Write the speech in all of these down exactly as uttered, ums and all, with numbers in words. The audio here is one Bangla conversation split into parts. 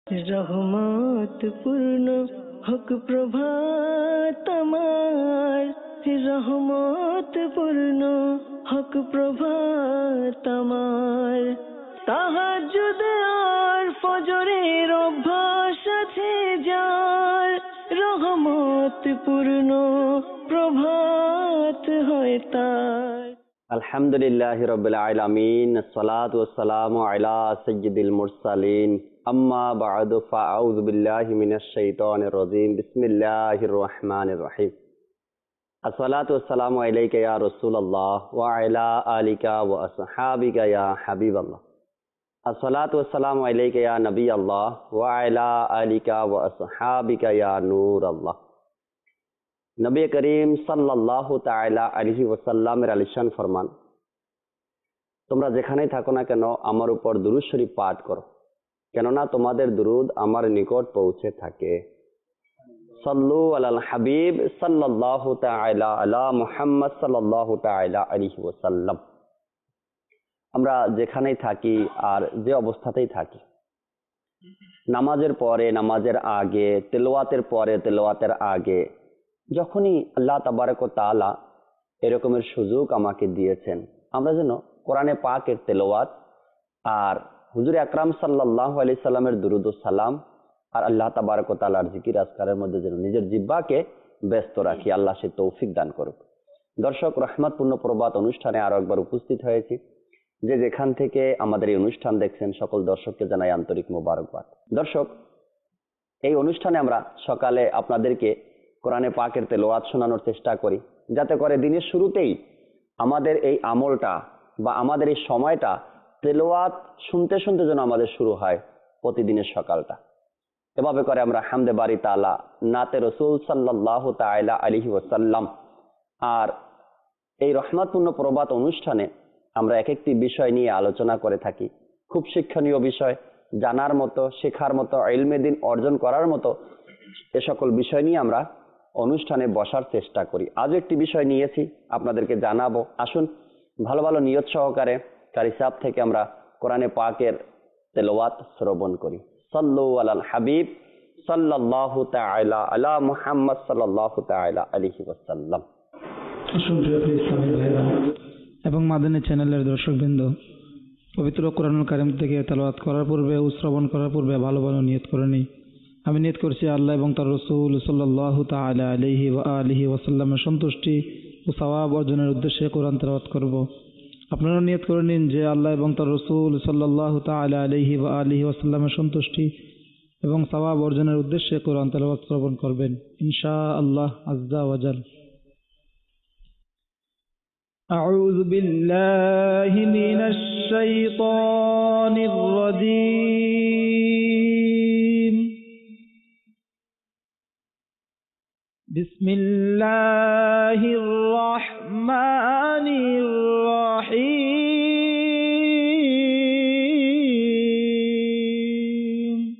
রহমত পূর্ণ হক প্রভাত আমার, রহমত পূর্ণ হক প্রভাত আমার। তাহাজ্জুদ আর ফজরের অভ্যাস আছে যার, রহমত পূর্ণ প্রভাত হয় তার। আলহামদুলিল্লাহি রাব্বিল আলামিন, আসসালাতু ওয়াসসালামু আলা সাইয়্যিদিল মুরসালিন, আম্মা বা'দু, ফাআউযু বিল্লাহি মিনাশ শাইতানির রাজীম, বিসমিল্লাহির রহমানির রহিম। আসসালাতু ওয়াসসালামু আলাইকা ইয়া রাসূলুল্লাহ ওয়া আলা আলিকা ওয়া আসহাবিকা ইয়া হাবিবাল্লাহ। আসসালাতু ওয়াসসালামু আলাইকা ইয়া নবিয়াল্লাহ ওয়া আলা আলিকা ওয়া আসহাবিকা ইয়া নূরাল্লাহ। নবী করিম সাল্লাল্লাহু তাআলা আলাইহি ওয়াসাল্লামের আলিশান ফরমান, তোমরা যেখানেই থাকো না কেন আমার উপর দুরূদ শরীফ পাঠ করো, কেননা তোমাদের দুরূদ আমার নিকট পৌঁছে থাকে। সাল্লু আলাল হাবিব সাল্লাল্লাহু তাআলা আলা মুহাম্মদ সাল্লাল্লাহু তাআলা আলাইহি ওয়াসাল্লাম। আমরা যেখানেই থাকি আর যে অবস্থাতেই থাকি, নামাজের পরে, নামাজের আগে, তেলাওয়াতের পরে, তেলাওয়াতের আগে, যখনই আল্লাহ তাবারক ওয়া তাআলা এরকমের সুযোগ আমাকে দিয়েছেন, আমরা যেন কোরআনে পাকের তেলাওয়াত আর হুজুর আকরাম সাল্লাল্লাহু আলাইহি সাল্লামের দুরূদ ও সালাম আর আল্লাহ তাবারক ওয়া তাআলার জিকির আজকারের মধ্যে যেন নিজের জিহ্বাকে ব্যস্ত রাখি। আল্লাহ সে তৌফিক দান করুক। দর্শক, রহমতপূর্ণ প্রভাত অনুষ্ঠানে আরো একবার উপস্থিত হয়েছি। যে যেখান থেকে আমাদের এই অনুষ্ঠান দেখছেন সকল দর্শককে জানাই আন্তরিক মোবারকবাদ। দর্শক, এই অনুষ্ঠানে আমরা সকালে আপনাদেরকে কোরআনে পাকের তেলাওয়াত শোনানোর চেষ্টা করি, যাতে করে দিনের শুরুতেই আমাদের এই আমলটা বা আমাদের এই সময়টা তেলাওয়াত শুনতে শুনতে যেন আমাদের শুরু হয় প্রতিদিনের সকালটা। এভাবে করে আমরা হামদে বারি তাআলা, নাতে রসুল সাল্লাল্লাহু তাআলা আলাইহি ওয়াসাল্লাম আর এই রহমতপূর্ণ প্রভাত অনুষ্ঠানে আমরা এক একটি বিষয় নিয়ে আলোচনা করে থাকি। খুব শিক্ষণীয় বিষয়, জানার মতো, শেখার মতো, ইলমে দ্বীন অর্জন করার মতো এ সকল বিষয় নিয়ে আমরা অনুষ্ঠানে বসার চেষ্টা করি। আজ একটি বিষয় নিয়েছি, আপনাদেরকে জানাবো। আসুন ভালো ভালো নিয়ত সহকারে কারি সাহেব থেকে আমরা কোরআনে পাকের তেলাওয়াত শ্রবণ করি। সাল্লু আলাল হাবিব সাল্লাল্লাহু তাআলা আলা মুহাম্মদ সাল্লাল্লাহু তাআলা আলাইহি ওয়াসাল্লাম। এবং মাদানী চ্যানেলের দর্শকবৃন্দ, পবিত্র কোরআনুল কারীম থেকে তেলাওয়াত করার পূর্বে ও শ্রবণ করার পূর্বে ভালো ভালো নিয়ত করে নিই। আমি নিয়ত করছি আল্লাহ এবং তার রাসূল সাল্লাল্লাহু তাআলা আলাইহি ওয়া আলিহি ওয়াসাল্লামের সন্তুষ্টি ও সওয়াব অর্জনের উদ্দেশ্যে কোরআন তেলাওয়াত করব। আপনারা নিয়ত করে নিন যে আল্লাহ এবং তার রাসূল সাল্লাল্লাহু তাআলা আলাইহি ওয়া আলিহি ওয়াসাল্লামের সন্তুষ্টি এবং সওয়াব অর্জনের উদ্দেশ্যে কোরআন তেলাওয়াত শ্রবণ করবেন ইনশাআল্লাহ আযজা ওয়া জাল। আউযু বিল্লাহি মিনাশ শাইতানির রাজীম। বিসমিল্লাহির রহমানির রহিম।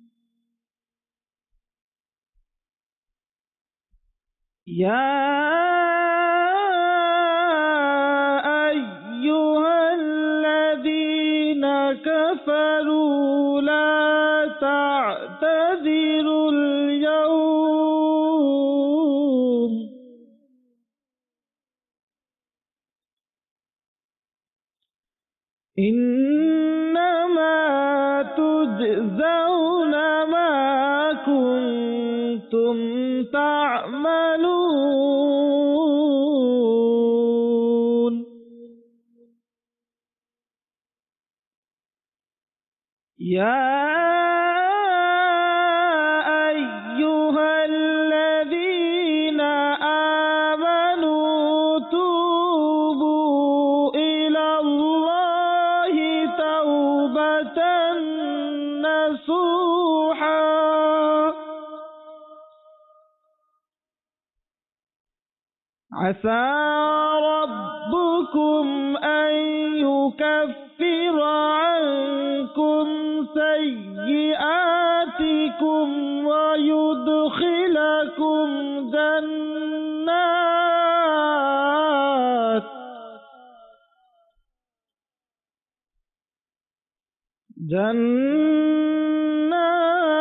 ইয়া আইয়ুহাল্লাযীনা কাফারু লা তা'তাযিরুল ইয়াওম ইন্নামা তুজজাউনা মা কুনতুম তা'মালুন। ইয়া আইয়ুহাল্লাযীনা আমানু তুবু ইলাল্লাহি তাওবাতান নাসুহা আসা রাব্বুকুম আন ইউকাফিরা আনকুম সাইয়্যাতিকুম ওয়া ইউদখিলাকুম জান্নাত জান্নাত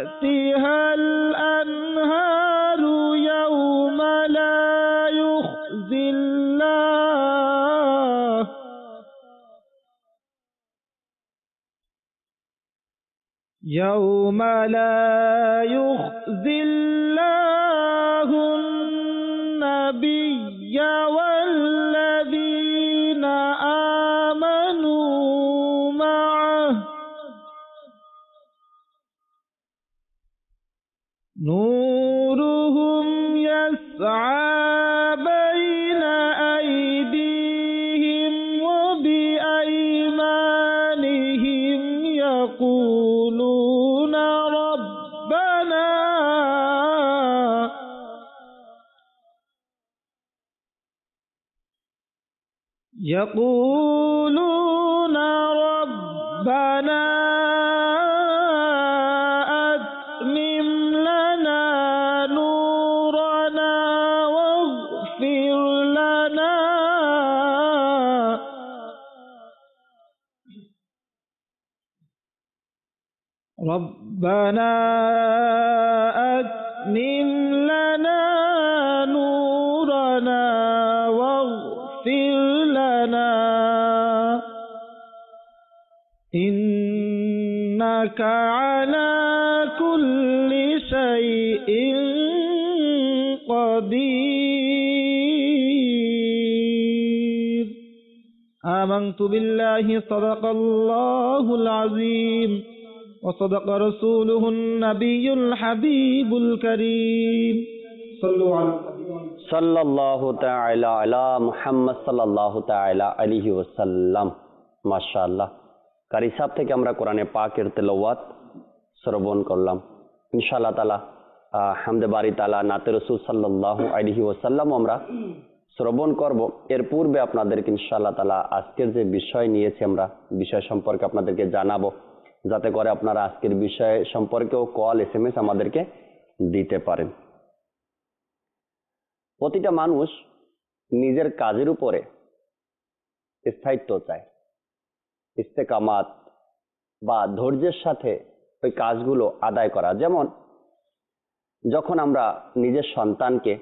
تحتها الأنهار يوم لا يخزي الله يوم لا يخزي الله النبي والذين آمنوا معه نورهم يسعى بين أيديهم وبأيمانهم يقولون ربنا يقولون ربنا أتمم لنا نورنا واغفر لنا ربنا أتمم لنا نورنا واغفر لنا إنك على كل شيء قدير آمنت بالله صدق الله العظيم وصدق رسوله النبي الحبيب الكريم صلوا على সাল্লাল্লাহু তাআলা আলা মুহাম্মদ সাল্লাল্লাহু তাআলা আলাইহি ওয়াসাল্লাম। মাশাআল্লাহ, কারি সাহেব থেকে আমরা কোরআনে পাকের তেলাওয়াত শ্রবণ করলাম। ইনশাআল্লাহ তাআলা হামদে বারি তাআলা নাতে রাসূল সাল্লাল্লাহু আলাইহি ওয়াসাল্লাম আমরা শ্রবণ করব। এর পূর্বে আপনাদেরকে ইনশাআল্লাহ তাআলা আজকের যে বিষয় নিয়েছি আমরা বিষয় সম্পর্কে আপনাদেরকে জানাবো, যাতে করে আপনারা আজকের বিষয় সম্পর্কেও কল এসএমএস আমাদেরকে দিতে পারেন। প্রতিটা মানুষ নিজের কাজের উপরে স্থায়িত্ব চায়, ইস্তেকামাত বা ধৈর্যের সাথে ওই কাজগুলো আদায় করা। যেমন যখন আমরা নিজের সন্তানকে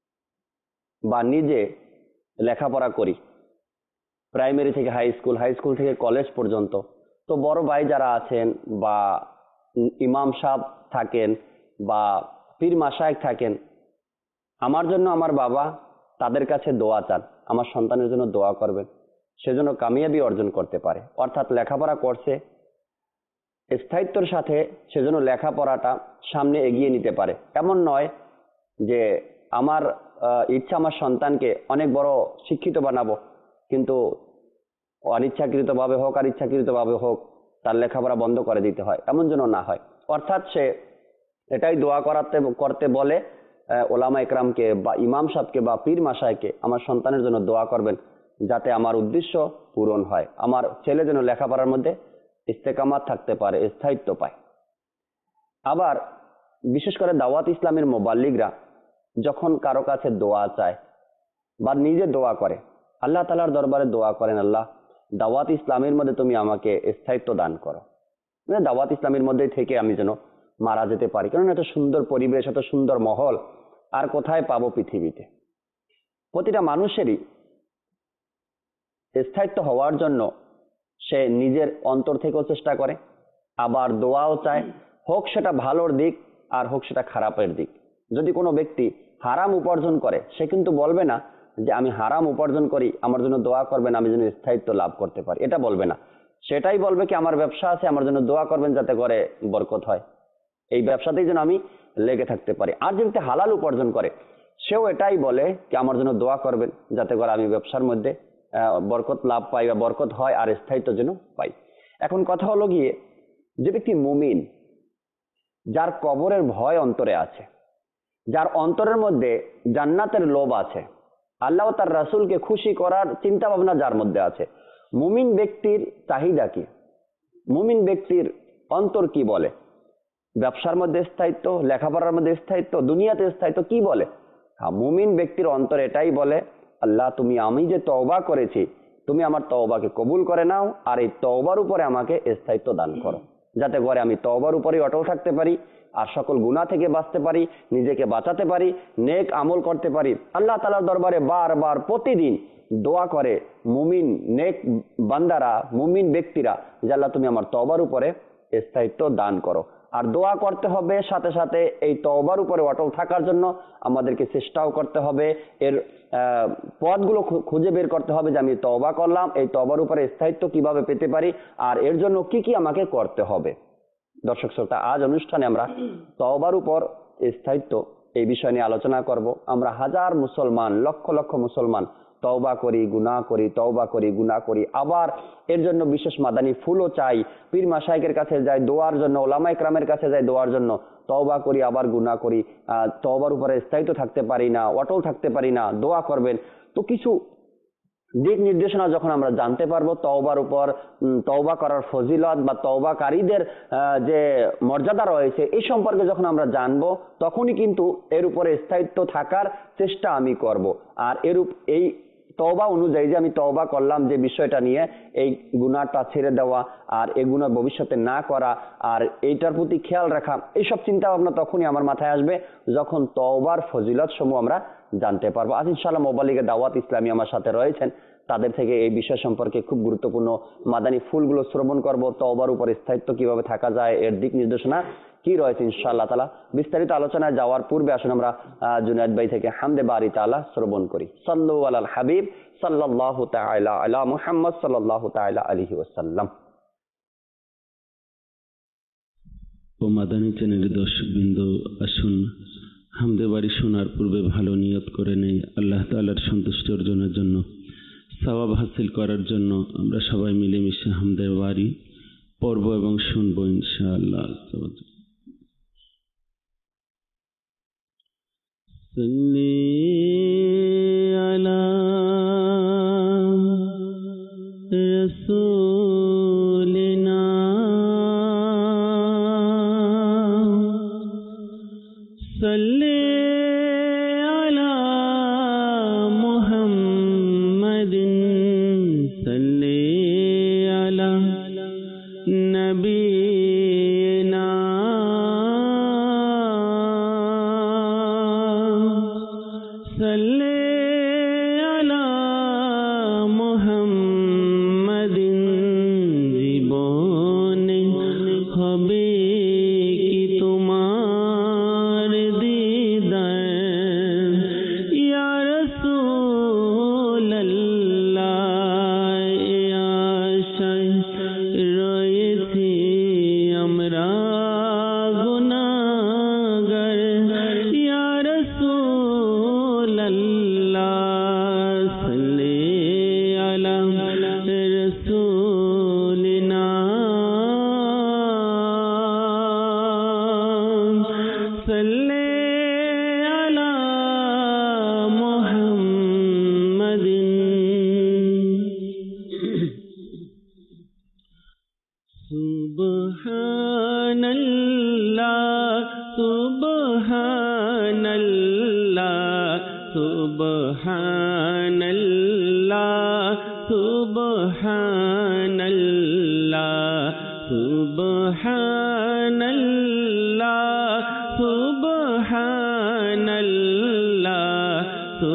বা নিজে লেখাপড়া করি, প্রাইমারি থেকে হাই স্কুল, হাই স্কুল থেকে কলেজ পর্যন্ত, তো বড় ভাই যারা আছেন বা ইমাম সাহেব থাকেন বা পীর মাশায়েখ থাকেন, আমার জন্য আমার বাবা তাদের কাছে দোয়া চান, আমার সন্তানের জন্য দোয়া করবেন, সেজন্য কামিয়াবি অর্জন করতে পারে। অর্থাৎ লেখাপড়া করছে স্থায়িত্বের সাথে, সেজন্য লেখাপড়াটা সামনে এগিয়ে নিতে পারে। এমন নয় যে আমার ইচ্ছা আমার সন্তানকে অনেক বড় শিক্ষিত বানাবো, কিন্তু অনিচ্ছাকৃতভাবে হোক আর ইচ্ছাকৃতভাবে হোক তার লেখাপড়া বন্ধ করে দিতে হয়, এমন যেন না হয়। অর্থাৎ সে এটাই দোয়া করাতে করতে বলে ওলামা একরামকে বা ইমাম সাহেবকে বা পীর মাশায়েখকে, আমার সন্তানের জন্য দোয়া করবেন যাতে আমার উদ্দেশ্য পূরণ হয়, আমার ছেলে যেন লেখাপড়ার মধ্যে ইস্তেকামাত থাকতে পারে, স্থায়িত্ব পায়। আবার বিশেষ করে দাওয়াত ইসলামের মোবাল্লিগরা যখন কারো কাছে দোয়া চায় বা নিজে দোয়া করে, আল্লাহ তাআলার দরবারে দোয়া করেন, আল্লাহ দাওয়াত ইসলামের মধ্যে তুমি আমাকে স্থায়িত্ব দান করো, মানে দাওয়াত ইসলামের মধ্যে থেকে আমি যেন মারা যেতে পারি, কারণ এত সুন্দর পরিবেশ, এত সুন্দর মহল আর কোথায় পাবো পৃথিবীতে। প্রতিটা মানুষেরই স্থায়িত্ব হওয়ার জন্য সে নিজের অন্তর থেকেও চেষ্টা করে, আবার দোয়াও চায়, হোক সেটা ভালোর দিক আর হোক সেটা খারাপের দিক। যদি কোনো ব্যক্তি হারাম উপার্জন করে, সে কিন্তু বলবে না যে আমি হারাম উপার্জন করি, আমার জন্য দোয়া করবেন আমি যেন স্থায়িত্ব লাভ করতে পারি, এটা বলবে না। সেটাই বলবে কি আমার ব্যবসা আছে, আমার জন্য দোয়া করবেন যাতে করে বরকত হয়, এই ব্যবসাতেই যেন আমি লেগে থাকতে পারি। আর যে ব্যক্তি হালাল উপার্জন করে, সেও এটাই বলে কি আমার জন্য দোয়া করবেন যাতে করে আমি ব্যবসার মধ্যে বরকত লাভ পাই বা বরকত হয় আর স্থায়িত্ব যেন পাই। এখন কথা হলো গিয়ে, যে ব্যক্তি মুমিন, যার কবরের ভয় অন্তরে আছে, যার অন্তরের মধ্যে জান্নাতের লোভ আছে, আল্লাহ তার রাসূলকে খুশি করার চিন্তা ভাবনা যার মধ্যে আছে, মুমিন ব্যক্তির চাহিদা কি, মুমিন ব্যক্তির অন্তর কি বলে, ব্যবসার মধ্যে স্থায়িত্ব, লেখাপড়ার মধ্যে স্থায়িত্ব, দুনিয়াতে স্থায়িত্ব কি বলে? হ্যাঁ, মুমিন ব্যক্তির অন্তর এটাই বলে, আল্লাহ তুমি আমি যে তওবা করেছি, তুমি আমার তওবাকে কবুল করে নাও আর এই তওবার উপরে আমাকে স্থায়িত্ব দান করো। যাতে করে আমি তওবার উপরেই অটল থাকতে পারি আর সকল গুনাহ থেকে বাঁচতে পারি, নিজেকে বাঁচাতে পারি, নেক আমল করতে পারি। আল্লাহ তাআলার দরবারে বারবার প্রতিদিন দোয়া করে মুমিন নেক বান্দারা, মুমিন ব্যক্তিরা, যে আল্লাহ তুমি আমার তওবার উপরে স্থায়িত্ব দান করো। আর দোয়া করতে হবে, সাথে সাথে এই তওবার উপরে অটল থাকার জন্য আমাদেরকে চেষ্টাও করতে হবে, এর পথগুলো খুঁজে বের করতে হবে যে আমি তওবা করলাম, এই তওবার উপরে স্থায়িত্ব কিভাবে পেতে পারি আর এর জন্য কি কি আমাকে করতে হবে। দর্শক শ্রোতা, আজ অনুষ্ঠানে আমরা তওবার উপর স্থায়িত্ব এই বিষয় নিয়ে আলোচনা করব। আমরা হাজার মুসলমান, লক্ষ লক্ষ মুসলমান তওবা করি, গুনাহ করি, তওবা করি, গুনাহ করি, আবার এর জন্য বিশেষ মাদানী ফুলও চাই, পীর মাশায়েখের কাছে যাই দোয়ার জন্য, ওলামা ইকরামের কাছে যাই দোয়ার জন্য, তওবা করি আবার গুনাহ করি, তওবার উপরে স্থায়িত্ব থাকতে পারি না, অটল থাকতে পারি না, দোয়া করবেন। তো কিছু দিক নির্দেশনা যখন আমরা জানতে পারবো, তওবার উপর তওবা করার ফজিলত বা তওবাকারীদের যে মর্যাদা রয়েছে এই সম্পর্কে যখন আমরা জানবো, তখনই কিন্তু এর উপরে স্থায়িত্ব থাকার চেষ্টা আমি করব। আর এর এই তওবা অনুযায়ী যে আমি তওবা করলাম যে বিষয়টা নিয়ে, এই গুনাহটা ছেড়ে দেওয়া আর এই গুনাহ ভবিষ্যতে না করা আর এইটার প্রতি খেয়াল রাখা, এইসব চিন্তা ভাবনা তখনই আমার মাথায় আসবে যখন তওবার ফজিলত সমূহ আমরা জানতে পারবো। আজ ইনশাআল্লাহ মোবালিগে দাওয়াত ইসলামী আমার সাথে রয়েছেন, তাদের থেকে এই বিষয় সম্পর্কে খুব গুরুত্বপূর্ণ মাদানী ফুলগুলো শ্রবণ করব, তওবার উপর স্থায়িত্ব কিভাবে থাকা যায়, এর দিক নির্দেশনা কি রয়েছে ইনশাআল্লাহ তাআলা। বিস্তারিত আলোচনায় যাওয়ার পূর্বে আসুন আমরা জুনায়েদ ভাই থেকে হামদে বারি তাআলা শ্রবণ করি। সাল্লু আলাল হাবিব সাল্লাল্লাহু তাআলা আলা মুহাম্মদ সাল্লাল্লাহু তাআলা আলাইহি ওয়াসাল্লাম। ও মাদানী চ্যানেলের দর্শকবৃন্দ, আসুন হামদে বারি শোনার পূর্বে ভালো নিয়ত করে নেই আল্লাহ তাআলার সন্তুষ্টি অর্জনের জন্য, সওয়াব হাসিল করার জন্য আমরা সবাই মিলেমিশে হামদে বারি পড়ব এবং শুনবো ইনশাআল্লাহ। সাল্লি আলা রাসূলিনা সাল্লি আলা মুহাম্মাদিন সাল্লি আলা নবিয়িনা সাল্লি আলা মুহাম্মাদিন। জীবনে হবে কি তোমার দিদার ইয়া রাসূলুল্লাহ, আশায় রয়েছি আমরা গুনাহগার ইয়া রাসূলুল্লাহ, সাল্লি আলা রাসূলিনা সাল্লি আলা মুহাম্মাদিন। সুবহানাল্লাহ সুবহানাল্লাহ সুবহানাল্লাহ সুবহানাল্লাহ সুবহানাল্লাহ সুবহানাল্লাহ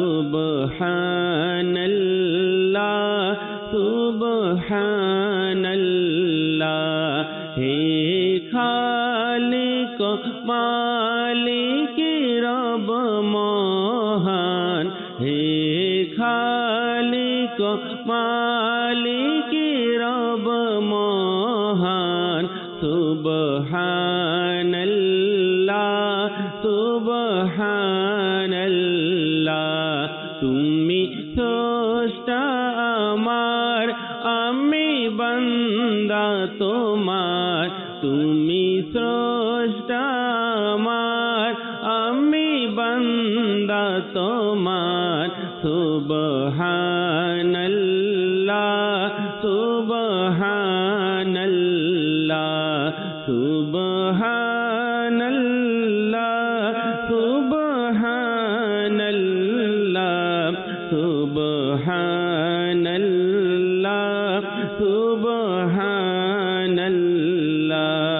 সুবহানাল্লাহ সুবহানাল্লাহ। হে খালিক মালিক রব মহান, হে খালিক মালিক রব মহান, সুবহানাল্লাহ সুবহানাল্লাহ। তুমি স্রষ্টা আমার, আমি বান্দা তোমার, তুমি স্রষ্টা আমার, আমি বান্দা তোমার, সুবহানাল্লাহ সুবহানাল্লাহ সুবহানাল্লাহ সুবহানাল্লাহ সুবহানাল্লাহ সুবহানাল্লাহ।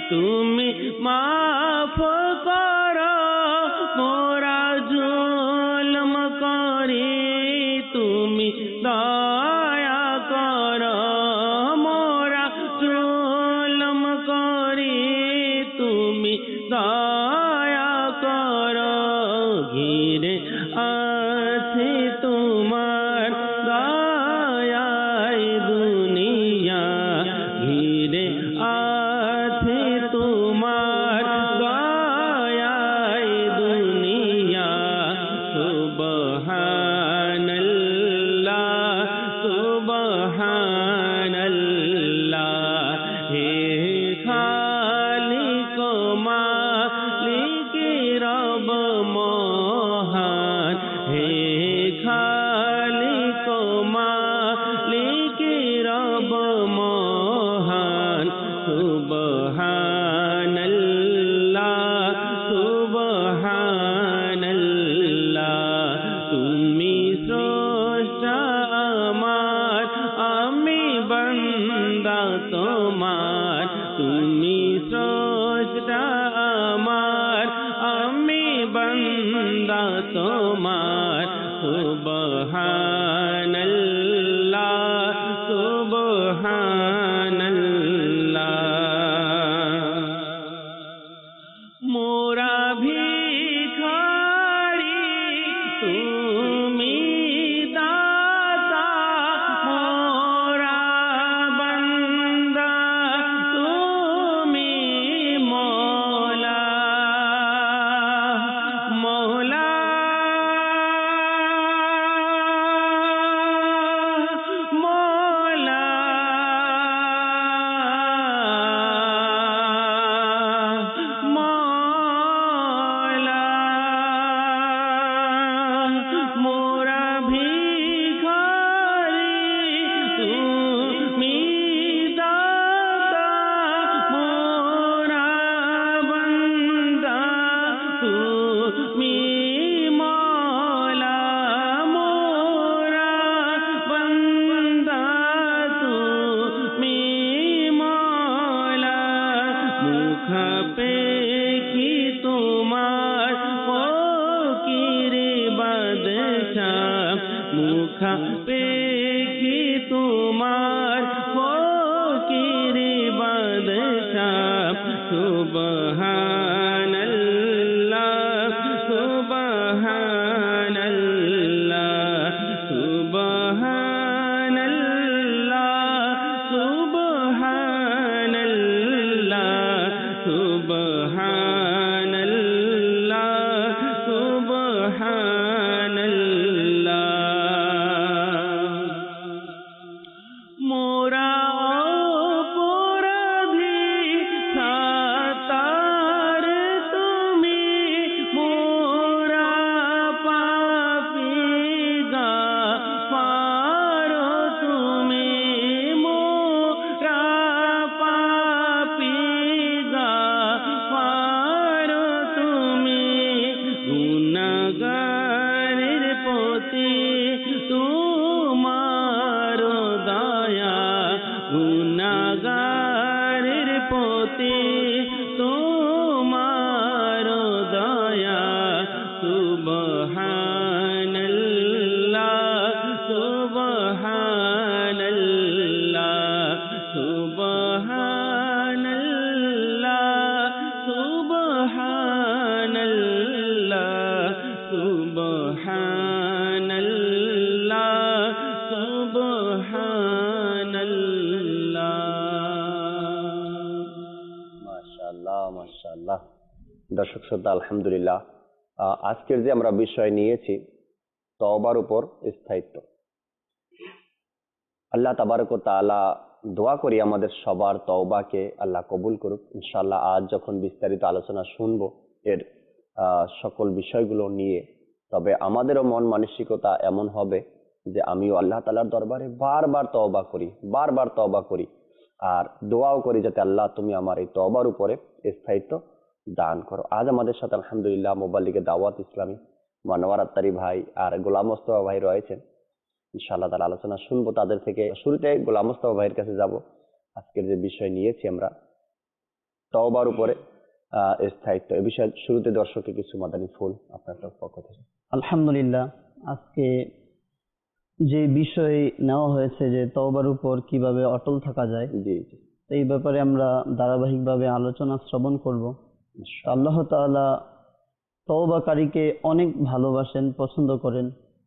তুমি মাফ করো মোরা জুলম করি, তুমি দয়া করো মোরা জুলম করি, তুমি দয়া করো। ঘিরে আছে তোমার দয়ায় দুনিয়া, ঘিরে আছে তোমার দয়ায় দুনিয়া। সুবহানাল্লাহ সুবহানাল্লাহ, হে খালিক মালিক রব মহান, হে খালিক মালিক রব মহান। সুবহানাল্লাহ সুবহানাল্লাহ, তুমি স্রষ্টা আমার, আমি বান্দা তোমার, তুমি স্রষ্টা আমার, আমি বান্দা তোমার। সুবহানাল্লাহ সুবহানাল্লাহ, মোরা ভিখারি তুমি দাতা, মোরা বান্দা তুমি মওলা, মওলা মওলা, মওলা। মোরা ভিখারি তুমি দাতা, মোরা বান্দা তুমি মওলা, মোরা বান্দা তুমি মওলা। মুখ পেখি তোমার ফকির বাদশাহ, মুখ পেখি তোমার ফকির বাদশাহ। সুবহানাল্লাহ সুবহানাল্লাহ, সুবহানাল্লাহ সুবহানাল্লাহ, সুবহানাল্লাহ সুবহানাল্লাহ। মোরা অপরাধী সাতার তুমি, মোরা পাপী গাফার তুমি, মোরা পাপী গাফার তুমি। গুনাহগারের প্রতি তোমার দয়া, গুনাহগারের প্রতি তোমার দয়া। সুবহানাল্লাহ সুবহানাল্লাহ, সুবহানাল্লাহ সুবহানাল্লাহ, সুবহানাল্লাহ সুবহানাল্লাহ। মাশাআল্লাহ মাশাআল্লাহ। দর্শক শ্রোতা, আলহামদুলিল্লাহ, আহ, আজকের যে আমরা বিষয় নিয়েছি তওবার উপর স্থায়িত্ব। আল্লাহ তাবারক ওয়া তাআলা দোয়া করি আমাদের সবার তওবাকে আল্লাহ কবুল করুক। ইনশাআল্লাহ আজ যখন বিস্তারিত আলোচনা শুনবো এর আহ, সকল বিষয়গুলো নিয়ে, তবে আমাদেরও মন মানসিকতা এমন হবে যে আমিও আল্লাহ তাআলার দরবারে বারবার তওবা করি, বারবার তওবা করি, আর দোয়াও করি যাতে আল্লাহ তুমি আমার এই তওবার উপরে স্থায়িত্ব দান করো। আজ আমাদের সাথে আলহামদুলিল্লাহ মোবাল্লিগে দাওয়াত ইসলামী মনোয়ার আত্তারি ভাই আর গোলাম মোস্তফা ভাই রয়েছেন। ইনশাআল্লাহ তাআলা আলোচনা শুনবো তাদের থেকে। শুরুতে গোলাম মোস্তফা ভাইয়ের কাছে যাব। আজকের যে বিষয় নিয়েছি আমরা, তওবার উপরে আহ, স্থায়িত্ব, এ বিষয়ে শুরুতে দর্শককে কিছু মাদানী ফুল আপনার পক্ষ থেকে। আলহামদুলিল্লাহ, আজকে যে বিষয় নেওয়া হয়েছে যে তওবার উপর কিভাবে অটল থাকা যায়, জি জি, এই ব্যাপারে আমরা ধারাবাহিকভাবে আলোচনা শ্রবণ করব। আল্লাহ তাআলা তওবাকারীকে অনেক ভালোবাসেন, পছন্দ করেন।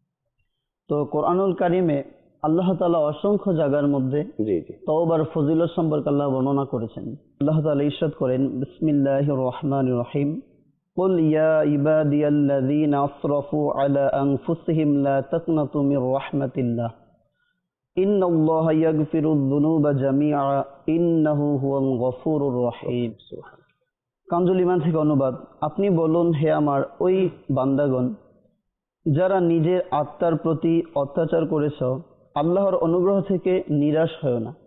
তো কোরআনুল কারিমে আল্লাহ তাআলা অসংখ্য জায়গার মধ্যে জি জি, তওবার ফজিলত সম্পর্কে আল্লাহ বর্ণনা করেছেন। আল্লাহ তাআলা ইরশাদ করেন, বিসমিল্লাহির রহমানির রহিম, قل يا عبادي الذين أسرفوا على أنفسهم لا تقنطوا من رحمة الله إن الله يغفر الذنوب جميعا إنه هو الغفور الرحيم। কানজুল ঈমান থেকে অনুবাদ, আপনি বলুন, হে আমার ওই বান্দাগণ যারা নিজের আত্মার প্রতি অত্যাচার করেছ, আল্লাহর অনুগ্রহ থেকে নিরাশ হয় না,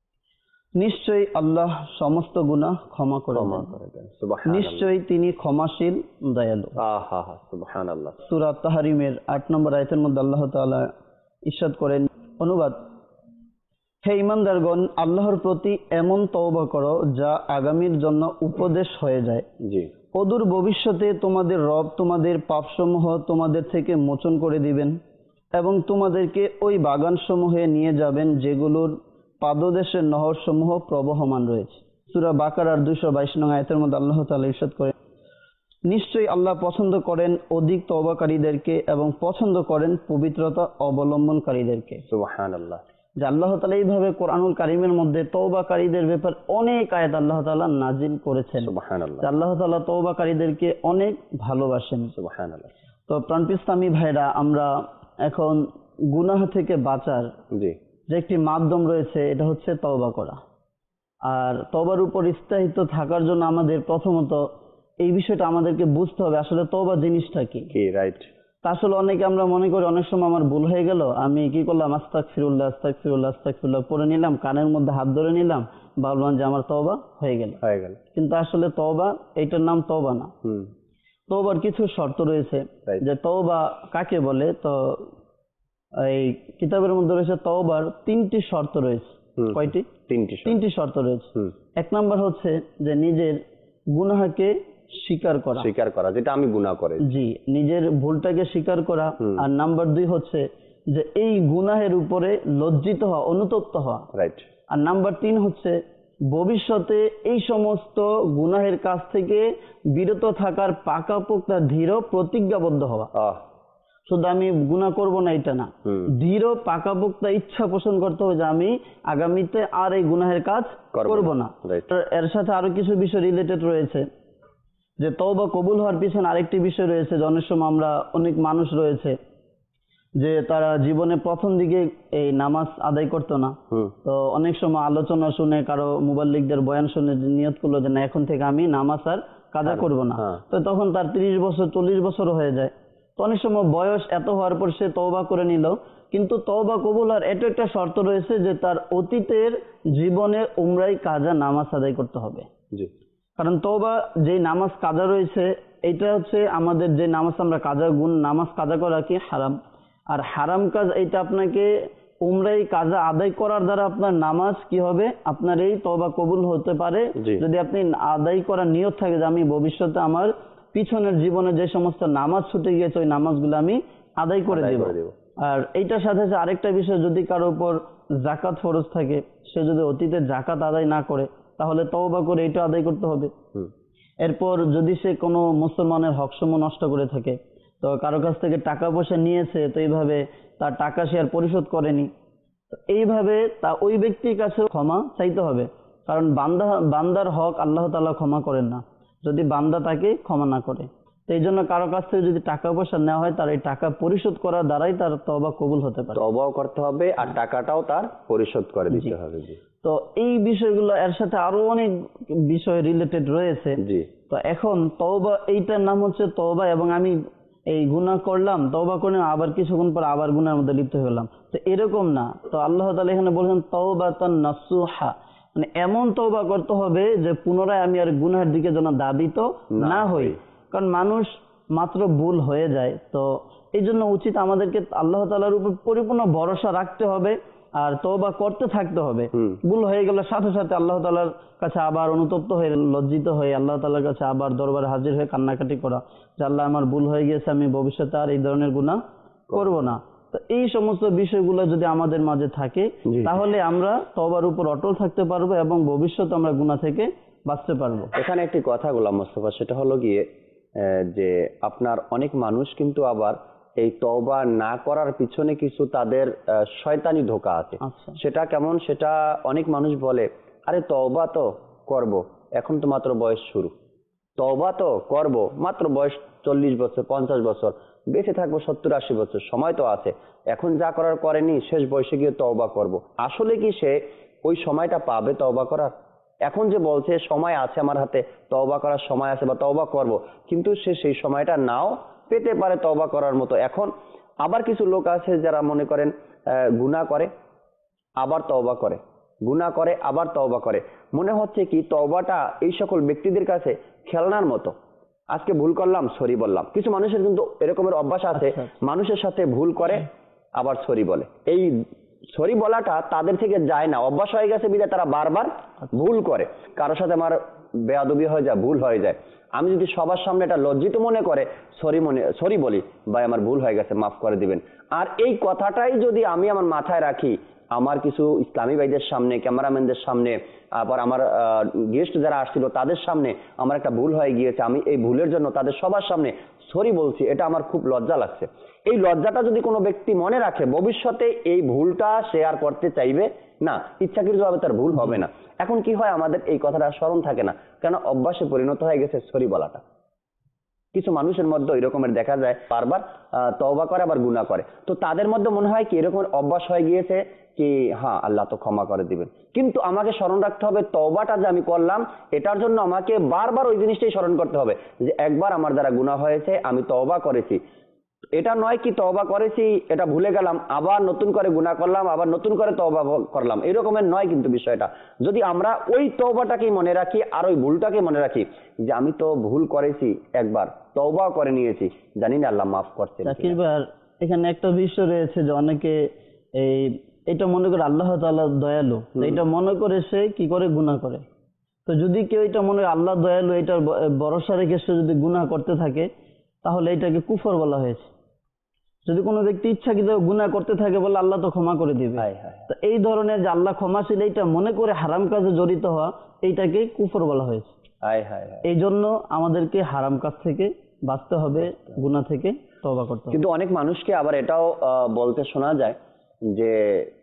নিশ্চয়ই আল্লাহ সমস্ত গুনাহ ক্ষমা করে ক্ষমা দেন, করে দেন। সুবহানাল্লাহ, নিশ্চয়ই তিনি ক্ষমাশীল দয়ালু। আহা হা, সুবহানাল্লাহ। সূরা তাহরিমের আট নম্বর আয়াতের মধ্যে আল্লাহ তাআলা ইরশাদ করেন, অনুবাদ, হে ঈমানদারগণ, আল্লাহর প্রতি এমন তওবা করো যা আগামীর জন্য উপদেশ হয়ে যায়। জি, অদূর ভবিষ্যতে তোমাদের রব তোমাদের পাপসমূহ তোমাদের থেকে মোচন করে দিবেন এবং তোমাদেরকে ওই বাগানসমূহে নিয়ে যাবেন যেগুলোর পাদদেশের নহরসমূহ প্রবহমান রয়েছে। সূরা বাকারার দুইশো বাইশ নং আয়াতের মধ্যে আল্লাহ তাআলা ইরশাদ করেন, নিশ্চয়ই আল্লাহ পছন্দ করেন অধিক তওবাকারীদেরকে এবং পছন্দ করেন পবিত্রতা অবলম্বনকারীদেরকে। সুবহানাল্লাহ। যে আল্লাহ তাআলা এইভাবে কোরআনুল কারীমের মধ্যে তওবাকারীদের ব্যাপারে অনেক আয়াত আল্লাহ তাআলা নাজিল করেছেন। সুবহানাল্লাহ, যে আল্লাহ তাআলা তওবাকারীদেরকে অনেক ভালোবাসেন। সুবহানাল্লাহ। তো প্রাণপ্রিয় ইসলামী ভাইরা, আমরা এখন গুনাহ থেকে বাঁচার জি, যে একটি মাধ্যম রয়েছে, এটা হচ্ছে তওবা করা। আর তওবার উপর স্থায়িত্ব থাকার জন্য আমাদের প্রথমত এই বিষয়টা আমাদেরকে বুঝতে হবে, আসলে তওবা জিনিসটা কি। কি রাইট। তা আসলে অনেকে আমরা মনে করি অনেক সময় আমার ভুল হয়ে গেল, আমি কি করলাম, আস্তাগফিরুল্লাহ আস্তাগফিরুল্লাহ আস্তাগফিরুল্লাহ পড়ে নিলাম, কানের মধ্যে হাত ধরে নিলাম, ভাবলাম যে আমার তওবা হয়ে গেল হয়ে গেল। কিন্তু আসলে তওবা, এইটার নাম তওবা না। হুম, তওবার কিছু শর্ত রয়েছে। Right. যে তওবা কাকে বলে, তো এই কিতাবের মধ্যে রয়েছে তওবার তিনটি শর্ত রয়েছে। হুম, কয়টি? তিনটি শর্ত। তিনটি শর্ত রয়েছে। হুম, এক নাম্বার হচ্ছে যে নিজের গুনাহকে স্বীকার করা, স্বীকার করা, যেটা আমি গুনাহ করেছি। জি, নিজের ভুলটাকে স্বীকার করা। হুম। আর নাম্বার দুই হচ্ছে যে এই গুনাহের উপরে লজ্জিত হওয়া, অনুতপ্ত হওয়া। রাইট। আর নাম্বার তিন হচ্ছে ভবিষ্যতে এই সমস্ত গুনাহের কাছ থেকে বিরত থাকার পাকাপোক্ত দৃঢ় প্রতিজ্ঞাবদ্ধ হওয়া। আহ, শুধু আমি গুনাহ করব না এটা না, হুম, দৃঢ় পাকাপোক্ত ইচ্ছা পোষণ করতে হবে যে আমি আগামীতে আর এই গুনাহের কাজ করব না। রাইট। এর সাথে আরো কিছু বিষয় রিলেটেড রয়েছে। যে তওবা কবুল হওয়ার পিছনে আরেকটি বিষয় রয়েছে যে অনেক সময় আমরা, অনেক মানুষ রয়েছে যে তারা জীবনে প্রথম দিকে এই নামাজ আদায় করতো না। হুম, তো অনেক সময় আলোচনা শুনে, কারো মুবাল্লিগদের বয়ান শুনে যে নিয়ত করলো যে না, এখন থেকে আমি নামাজ আর কাজা করব না। হ্যাঁ। তো তখন তার ত্রিশ বছর চল্লিশ বছর হয়ে যায়। তো অনেক সময় বয়স এত হওয়ার পর সে তওবা করে নিল, কিন্তু তওবা কবুল হওয়ার এটা একটা শর্ত রয়েছে যে তার অতীতের জীবনে উমরাই কাজা নামাজ আদায় করতে হবে। জি, কারণ তওবা যে নামাজ কাজা রয়েছে, এটা হচ্ছে আমাদের যে নামাজ আমরা কাজা, গুণ নামাজ কাজা করা কি হারাম। আর হারাম কাজ এটা আপনাকে উমরাই কাজা আদায় করার দ্বারা আপনার নামাজ কি হবে, আপনার এই তওবা কবুল হতে পারে জি। যদি আপনি আদায় করার নিয়ত থাকে যে আমি ভবিষ্যতে আমার পিছনের জীবনে যে সমস্ত নামাজ ছুটে গিয়েছে ওই নামাজগুলো আমি আদায় করে আদায় দেব। করে দেব। আর এইটার সাথে সাথে আরেকটা বিষয়, যদি কারো উপর জাকাত ফরজ থাকে, সে যদি অতীতে জাকাত আদায় না করে, তাহলে তওবা করে এটা আদায় করতে হবে। হুম, এরপর যদি সে কোনো মুসলমানের হকসমূহ নষ্ট করে থাকে, তো কারো কাছ থেকে টাকা পয়সা নিয়েছে, তো এইভাবে তার টাকা সে আর পরিশোধ করেনি, তো এইভাবে তা ওই ব্যক্তির কাছে ক্ষমা চাইতে হবে। কারণ বান্দা বান্দার হক আল্লাহ তাআলা ক্ষমা করেন না যদি বান্দা তাকে ক্ষমা না করে। তো এই জন্য কারো কাছ থেকে যদি টাকা পয়সা নেওয়া হয়, তার এই টাকা পরিশোধ করার দ্বারাই তার তওবা কবুল হতে পারে। তওবাও করতে হবে আর টাকাটাও তার পরিশোধ করে দিতে হবে। জি, তো এই বিষয়গুলো, এর সাথে আরো অনেক বিষয় রিলেটেড রয়েছে। জি, তো এখন তওবা, এইটার নাম হচ্ছে তওবা, এবং আমি এই গুনাহ করলাম, তওবা করলাম, আবার কিছুক্ষণ পর আবার গুনাহের মধ্যে লিপ্ত হয়ে গেলাম, তো এরকম না। তো আল্লাহ তাআলা এখানে বলেছেন তাওবাতান নাসুহা, মানে এমন তওবা করতে হবে যে পুনরায় আমি আর গুনাহের দিকে যেন ধাবিত না হই। কারণ মানুষ মাত্র ভুল হয়ে যায়। তো এই জন্য উচিত আমাদেরকে আল্লাহ তাআলার উপর পরিপূর্ণ ভরসা রাখতে হবে আর তওবা করতে থাকতে হবে। হুম। ভুল হয়ে গেলে সাথে সাথে আল্লাহ তাআলার কাছে আবার অনুতপ্ত হয়ে লজ্জিত হয়ে আল্লাহ তাআলার কাছে আবার দরবারে হাজির হয়ে কান্নাকাটি করা যে আল্লাহ আমার ভুল হয়ে গিয়েছে, আমি ভবিষ্যতে আর এই ধরনের গুনাহ করব না। তো এই সমস্ত বিষয়গুলো যদি আমাদের মাঝে থাকে জি। তাহলে আমরা তওবার উপর অটল থাকতে পারবো এবং ভবিষ্যতে আমরা গুনাহ থেকে বাঁচতে পারবো। এখানে একটি কথা গোলাম মোস্তফা, সেটা হলো গিয়ে আহ, যে আপনার অনেক মানুষ কিন্তু আবার এই তওবা না করার পিছনে কিছু তাদের আহ, শয়তানি ধোঁকা আছে। আচ্ছা। সেটা কেমন? সেটা অনেক মানুষ বলে, আরে তওবা তো করব, এখন তো মাত্র বয়স শুরু, তওবা তো করব, মাত্র বয়স চল্লিশ বছর পঞ্চাশ বছর, বেঁচে থাকবো সত্তর আশি বছর, সময় তো আছে, এখন যা করার করেনি, শেষ বয়সে গিয়ে তওবা করব। আসলে কি সে ওই সময়টা পাবে তওবা করার? এখন যে বলছে সময় আছে আমার হাতে, তওবা করার সময় আছে বা তওবা করব, কিন্তু সে সেই সময়টা নাও পেতে পারে তওবা করার মতো। এখন আবার কিছু লোক আছে যারা মনে করেন আহ, গুনাহ করে আবার তওবা করে, গুনাহ করে আবার তওবা করে, মনে হচ্ছে কি তওবাটা এই সকল ব্যক্তিদের কাছে খেলনার মতো। আজকে ভুল করলাম, সরি বললাম। কিছু মানুষের কিন্তু এরকমের অভ্যাস আছে, আচ্ছা। মানুষের সাথে ভুল করে আবার সরি বলে। এই সরি বলাটা তাদের থেকে যায় না, অভ্যাস হয়ে গেছে বিধায় তারা বারবার ভুল করে। কারোর সাথে আমার বেয়াদবি হয়ে যায়, ভুল হয়ে যায়, আমি যদি সবার সামনে এটা লজ্জিত মনে করে সরি মনে সরি বলি, ভাই আমার ভুল হয়ে গেছে, মাফ করে দিবেন, আর এই কথাটাই যদি আমি আমার মাথায় রাখি, আমার কিছু ইসলামী ভাইদের সামনে, ক্যামেরাম্যানদের সামনে, আবার আমার গেস্ট যারা আসছিল তাদের সামনে আমার একটা ভুল হয়ে গিয়েছে, আমি এই ভুলের জন্য তাদের সবার সামনে সরি বলছি, এটা আমার খুব লজ্জা লাগছে। এই লজ্জাটা যদি কোনো ব্যক্তি মনে রাখে, ভবিষ্যতে এই ভুলটা সে আর করতে চাইবে না, ইচ্ছাকৃতভাবে তার ভুল হবে না। এখন কি হয়, আমাদের এই কথাটা স্মরণ থাকে না, কেন অভ্যাসে পরিণত হয়ে গেছে সরি বলাটা। কিছু মানুষের মধ্যে ওই রকমের দেখা যায় বারবার আহ, তওবা করে আবার গুনাহ করে, তো তাদের মধ্যে মনে হয় কি এরকম অভ্যাস হয়ে গিয়েছে কি হ্যাঁ আল্লাহ তো ক্ষমা করে দিবেন। কিন্তু আমাকে স্মরণ রাখতে হবে তওবাটা যে আমি করলাম এটার জন্য আমাকে বারবার ওই জিনিসটাই স্মরণ করতে হবে যে একবার আমার দ্বারা গুনাহ হয়েছে, আমি তওবা করেছি। এটা নয় কি তওবা করেছি এটা ভুলে গেলাম, আবার নতুন করে গুনাহ করলাম, আবার নতুন করে তওবা করলাম, এরকমের নয় কিন্তু বিষয়টা। যদি আমরা ওই তওবাটাকেই মনে রাখি আর ওই ভুলটাকে মনে রাখি যে আমি তো ভুল করেছি, একবার তওবা করে নিয়েছি, জানি না আল্লাহ মাফ করছেন। জাকির ভাই, এখানে একটা বিষয় রয়েছে যে অনেকে এই এটা মনে করে আল্লাহ তাআলা দয়ালু, তো এটা মনে করে সে কি করে গুনাহ করে। তো যদি কেউ এটা মনে করে আল্লাহ দয়ালু, এটার ব- ভরসা রেখে সে যদি গুনাহ করতে থাকে তাহলে এটাকে কুফর বলা হয়েছে। যদি কোনো ব্যক্তি ইচ্ছাকৃত গুনাহ করতে থাকে বলে আল্লাহ তো ক্ষমা করে দিবে, হায় হায়। তো এই ধরনের যে আল্লাহ ক্ষমাশীল এইটা মনে করে হারাম কাজে জড়িত হওয়া, এইটাকে কুফর বলা হয়েছে। হায় হায় হায়। এই জন্য আমাদেরকে হারাম কাজ থেকে বাঁচতে হবে, গুনাহ থেকে তওবা করতে হবে। কিন্তু অনেক মানুষকে আবার এটাও আহ, বলতে শোনা যায় যে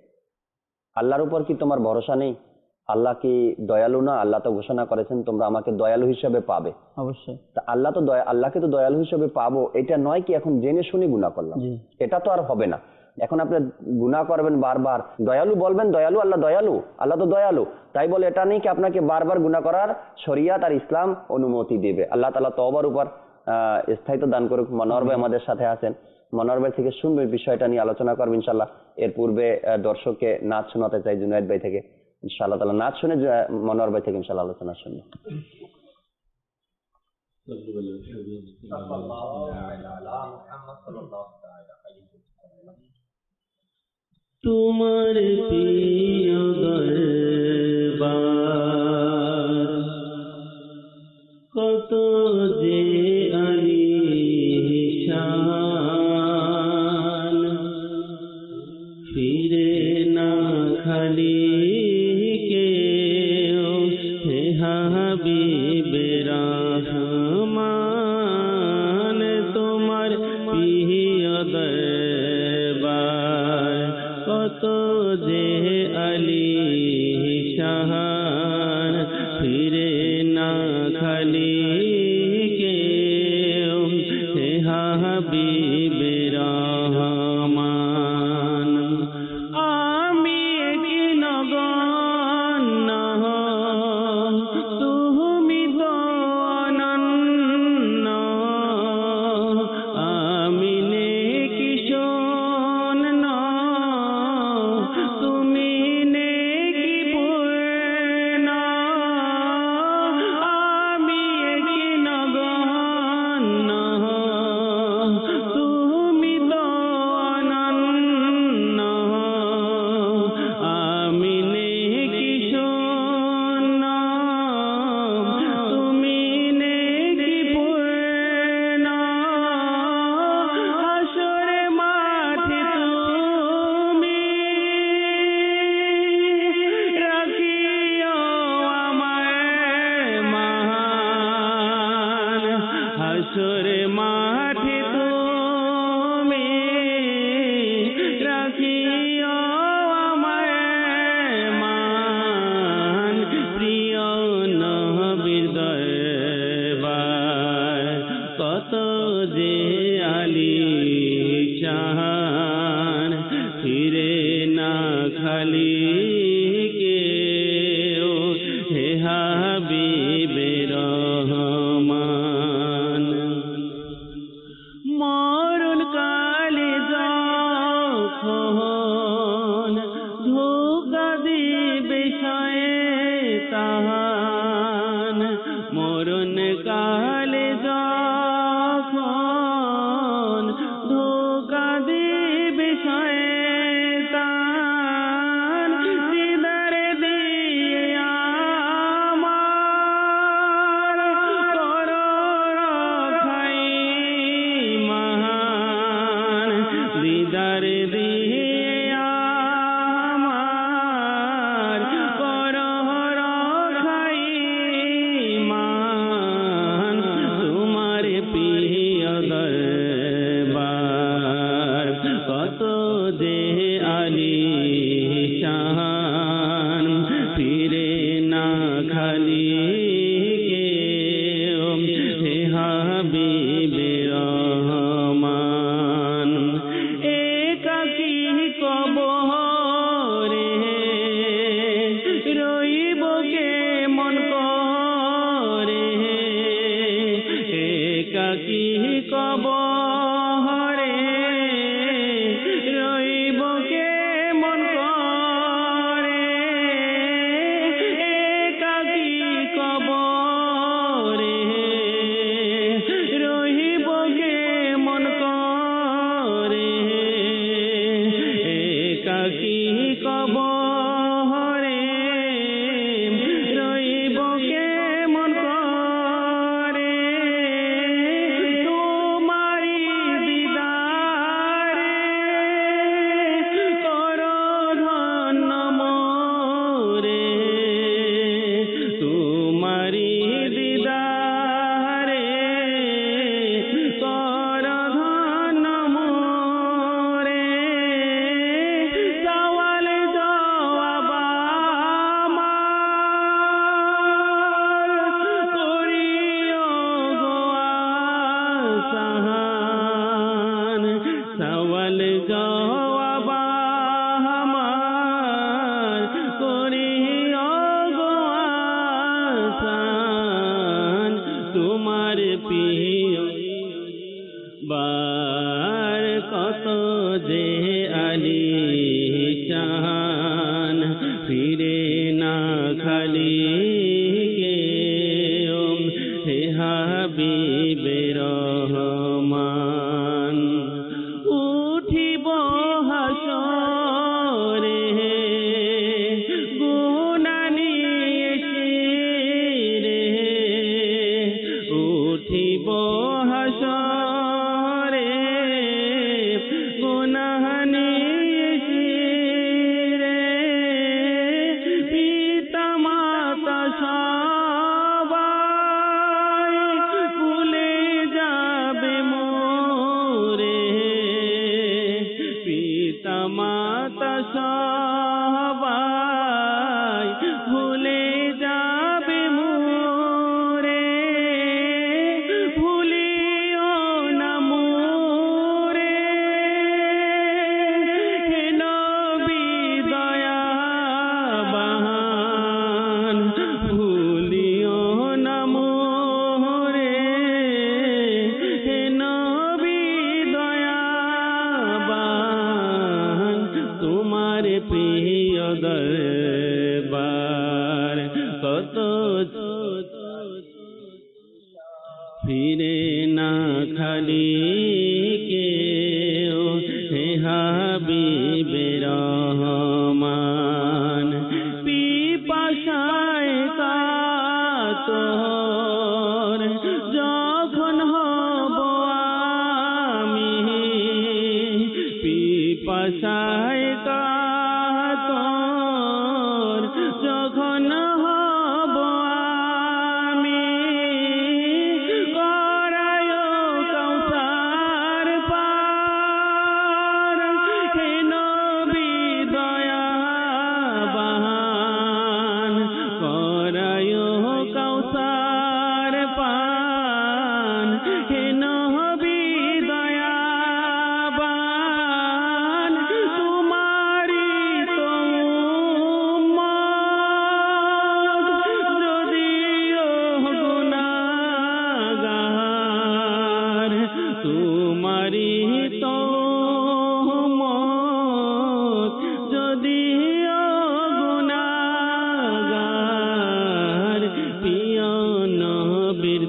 আল্লাহর উপর কি তোমার ভরসা নেই? আল্লাহ কি দয়ালু না? আল্লাহ তো ঘোষণা করেছেন তোমরা আমাকে দয়ালু হিসেবে পাবে। অবশ্যই। তা আল্লাহ তো দয়া আল্লাহকে তো দয়ালু হিসেবে পাবো, এটা নয় কি এখন জেনে শুনে গুনাহ করলাম, জি। এটা তো আর হবে না। এখন আপনি গুনাহ করবেন বারবার, দয়ালু বলবেন, দয়ালু আল্লাহ দয়ালু, আল্লাহ তো দয়ালু, তাই বলে এটা নেই কি আপনাকে বারবার গুনাহ করার শরিয়াত আর ইসলাম অনুমতি দেবে। আল্লাহ তাআলা তওবার উপর আহ স্থায়িত্ব দান করুক। মনোয়ার ভাই আমাদের সাথে আছেন, মনোয়ার ভাই থেকে শুনবে বিষয়টা নিয়ে আলোচনা করবো ইনশাল্লাহ। এর পূর্বে আহ, দর্শককে নাচ শোনাতে চাই জুনায়েদ ভাই থেকে, ইনশাআল্লাহ তাআলা নাচ শুনে আহ, মনোয়ার ভাই থেকে ইনশাআল্লাহ আলোচনা শুনবো। তোমার প্রিয় দরবার কত যে আলিশান, ফিরে না খালি কেউ হে হাবিবে রহমান, তোমার প্রিয় দরবার কত যে আলিশান, ফিরে না খালি কেউ হে হাবিবে দিদার দিয়ে আমার করো রখাই মান তোমার প্রিয় দরবার কত যে আলিশান ফিরে না খালি কেউ হে হাবিবে রহমান একাকী কবরে রইব কে মন করে একাকী কবরে রইব কে মন করে একাকী কবরে রইব কে মন করে একাকী কবরে রইব কে মন করে তোমারি দিদারে করো ধন্য মোরে তোমারি দিদারে করো ধন্য মোরে সওয়াল জবাব আমার করিও গো আসান সওয়াল জবাব আমার করিও গো আসান তোমার প্রিয় বার কত যে আলিশান ফিরে না খালি কেউ হে হাবিবে রহমান উঠিব হাসরে গুনাহ নিয়ে শিরে উঠিব হাসরে গুনাহ নিয়ে শিরে পিতা মাতা সবাই ভুলে যাবে মোরে পিতা মাতা সবাই ভুলে যাবে মোরে ভুলিও না মোরে হে নবী দয়াবান ভুলিও না মোরে হে নবী দয়াবান তোমার প্রিয় দরবার কত ফিরে না খালি কেউ হে হাবিবে রহমান পিপাসায় কাতর যখন হব আমি পিপাসায় কাতর যখন হব আমি করায় কৌসার পার হে নবী দয়াবান করায় কৌসার পান হে নবী দয়াবান তোমারি তো উম্মত যদিও গুনাহগার তোমারি তো উম্মত যদিও গুনাহগার প্রিয় নবীর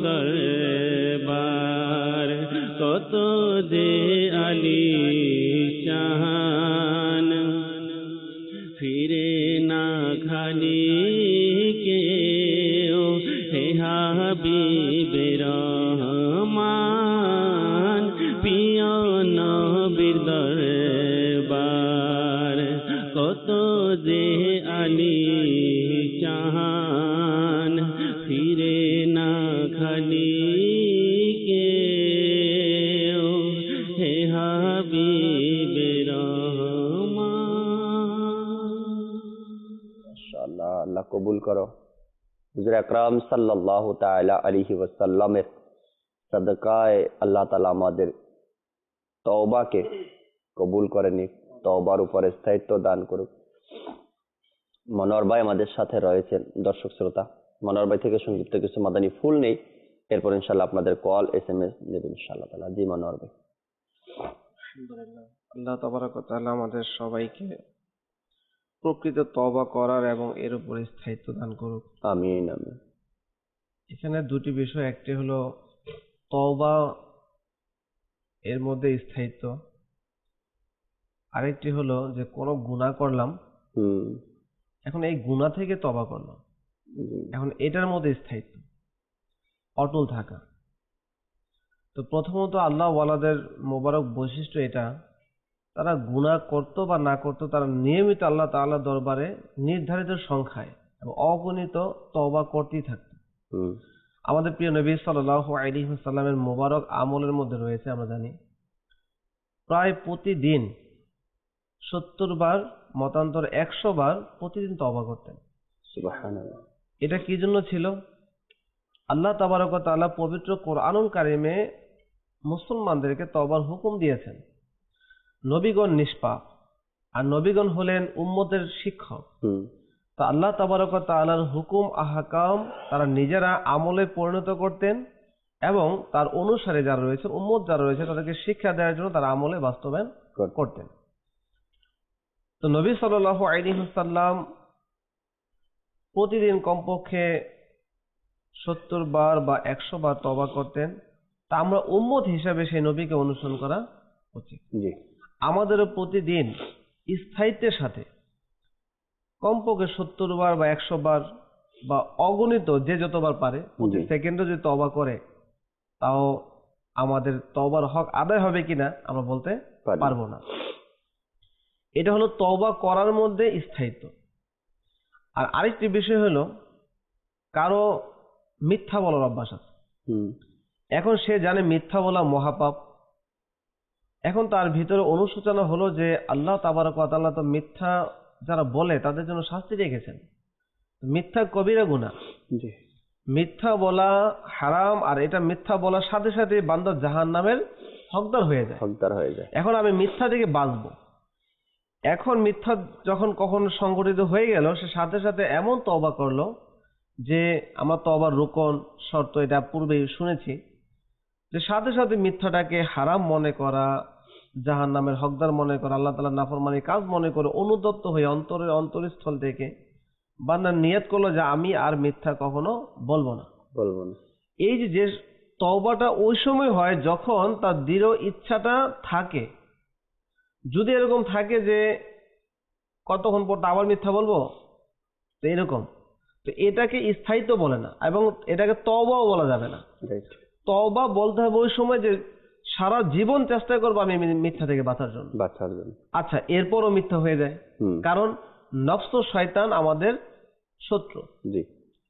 দরবার কত যে আলিশান ফিরে না খালি কেউ হে হাবিবে রহমান প্রিয় নবীর দরবার দে আলি চাহান ফিরে না খালি কে হে হাবিবে রহমান। মাশাআল্লাহ, আল্লাহ কবুল করো। হুজুর আকরাম সাল্লাল্লাহু তাআলা আলাইহি ওয়াসাল্লামের সাদকায় আল্লাহ তাআলা আমাদের তওবাকে কবুল করে নিক, তওবার উপরে স্থায়িত্ব দান করুক। মনোয়ার ভাই আমাদের সাথে রয়েছেন। দর্শক শ্রোতা, মনোয়ার ভাই থেকে সংক্ষিপ্ত কিছু মাদানী ফুল নেই, এরপর ইনশাআল্লাহ আপনাদের কল এস এম এস নেবেন ইনশাআল্লাহ তাআলা। জি মনোয়ার ভাই। আলহামদুলিল্লাহ, আল্লাহ তাবারক ওয়া তাআলা আমাদের সবাইকে প্রকৃত তওবা করার এবং এর উপরে স্থায়িত্ব দান করুক। আমিন আমিন। এখানে দুটি বিষয়, একটি হলো তওবা এর মধ্যে স্থায়িত্ব, আরেকটি হলো যে কোনো গুনাহ করলাম, হুম এখন এই গুনাহ থেকে তওবা করলাম, এখন এটার মধ্যে স্থায়িত্ব, অটল থাকা। তো প্রথমত আল্লাহ ওয়ালাদের মোবারক বৈশিষ্ট্য এটা, তারা গুনাহ করতো বা না করতো, তারা নিয়মিত আল্লাহ তাআলার দরবারে নির্ধারিত সংখ্যায় এবং অগণিত তওবা করতেই থাকতো। হুম আমাদের প্রিয় নবী সাল্লাল্লাহু আলাইহি ওয়াসাল্লামের মোবারক আমলের মধ্যে রয়েছে, আমরা জানি প্রায় প্রতিদিন সত্তর বার, মতান্তর একশো বার প্রতিদিন তওবা করতেন। সুবহানাল্লাহ। এটা কি জন্য ছিল? আল্লাহ তাবারক ওয়া তাআলা পবিত্র কোরআনুল কারিমে মুসলমানদেরকে তওবার হুকুম দিয়েছেন। নবীগণ নিষ্পাপ, আর নবীগণ হলেন উম্মতের শিক্ষক। হুম তো আল্লাহ তাবারক ওয়া তাআলার হুকুম আহকাম তারা নিজেরা আমলে পরিণত করতেন এবং তার অনুসারে যারা রয়েছে, উম্মত যারা রয়েছে, তাদেরকে শিক্ষা দেওয়ার জন্য তারা আমলে বাস্তবায়ন করতেন। তো নবী সাল্লাল্লাহু আলাইহি ওয়াসাল্লাম প্রতিদিন কমপক্ষে সত্তর বার বা একশো বার তওবা করতেন। তা আমরা উম্মত হিসাবে সেই নবীকে অনুসরণ করা উচিত। জি আমাদেরও প্রতিদিন স্থায়িত্বের সাথে কমপক্ষে সত্তর বার বা একশো বার বা অগণিত যে যতবার পারে প্রতি সেকেন্ডে যদি তওবা করে, তাও আমাদের তওবার হক আদায় হবে কিনা আমরা বলতে পারবো না। এটা হলো তওবা করার মধ্যে স্থায়িত্ব। আর আরেকটি বিষয় হলো, কারো মিথ্যা বলার অভ্যাস আছে, হুম এখন সে জানে মিথ্যা বলা মহাপাপ, এখন তার ভিতরে অনুশোচনা হলো যে আল্লাহ তাবারক ওয়া তাআলা তো মিথ্যা যারা বলে তাদের জন্য শাস্তি রেখেছেন, মিথ্যা কবিরা গুনাহ, জি মিথ্যা বলা হারাম, আর এটা মিথ্যা বলার সাথে সাথে বান্দা জাহান্নামের হকদার হয়ে যায়। হকদার হয়ে যায়। এখন আমি মিথ্যা থেকে বাঁচবো, এখন মিথ্যা যখন কখন সংগঠিত হয়ে গেল, সে সাথে সাথে এমন তওবা করলো যে আমার তওবার রুকন শর্ত এটা পূর্বেই শুনেছি, যে সাথে সাথে মিথ্যাটাকে হারাম মনে করা, জাহান্নামের হকদার মনে করা, আল্লাহ তাআলার নাফরমানি কাজ মনে করে অনুতপ্ত হয়ে অন্তরের অন্তরস্থল থেকে বান্দা নিয়ত করলো যে আমি আর মিথ্যা কখনো বলবো না বলবো না। এই যে যে তওবাটা ওই সময় হয় যখন তার দৃঢ় ইচ্ছাটা থাকে। যদি এরকম থাকে যে কতক্ষণ পর আবার মিথ্যা বলবো, তো এরকম, তো এটাকে স্থায়িত্ব বলে না এবং এটাকে তওবাও বলা যাবে না। রাইট। তওবা বলতে হবে ওই সময় যে সারা জীবন চেষ্টা করবো আমি মিথ্যা থেকে বাঁচার জন্য। বাঁচার জন্য। আচ্ছা, এরপরও মিথ্যা হয়ে যায়, কারণ নফস ও শয়তান আমাদের শত্রু। জি।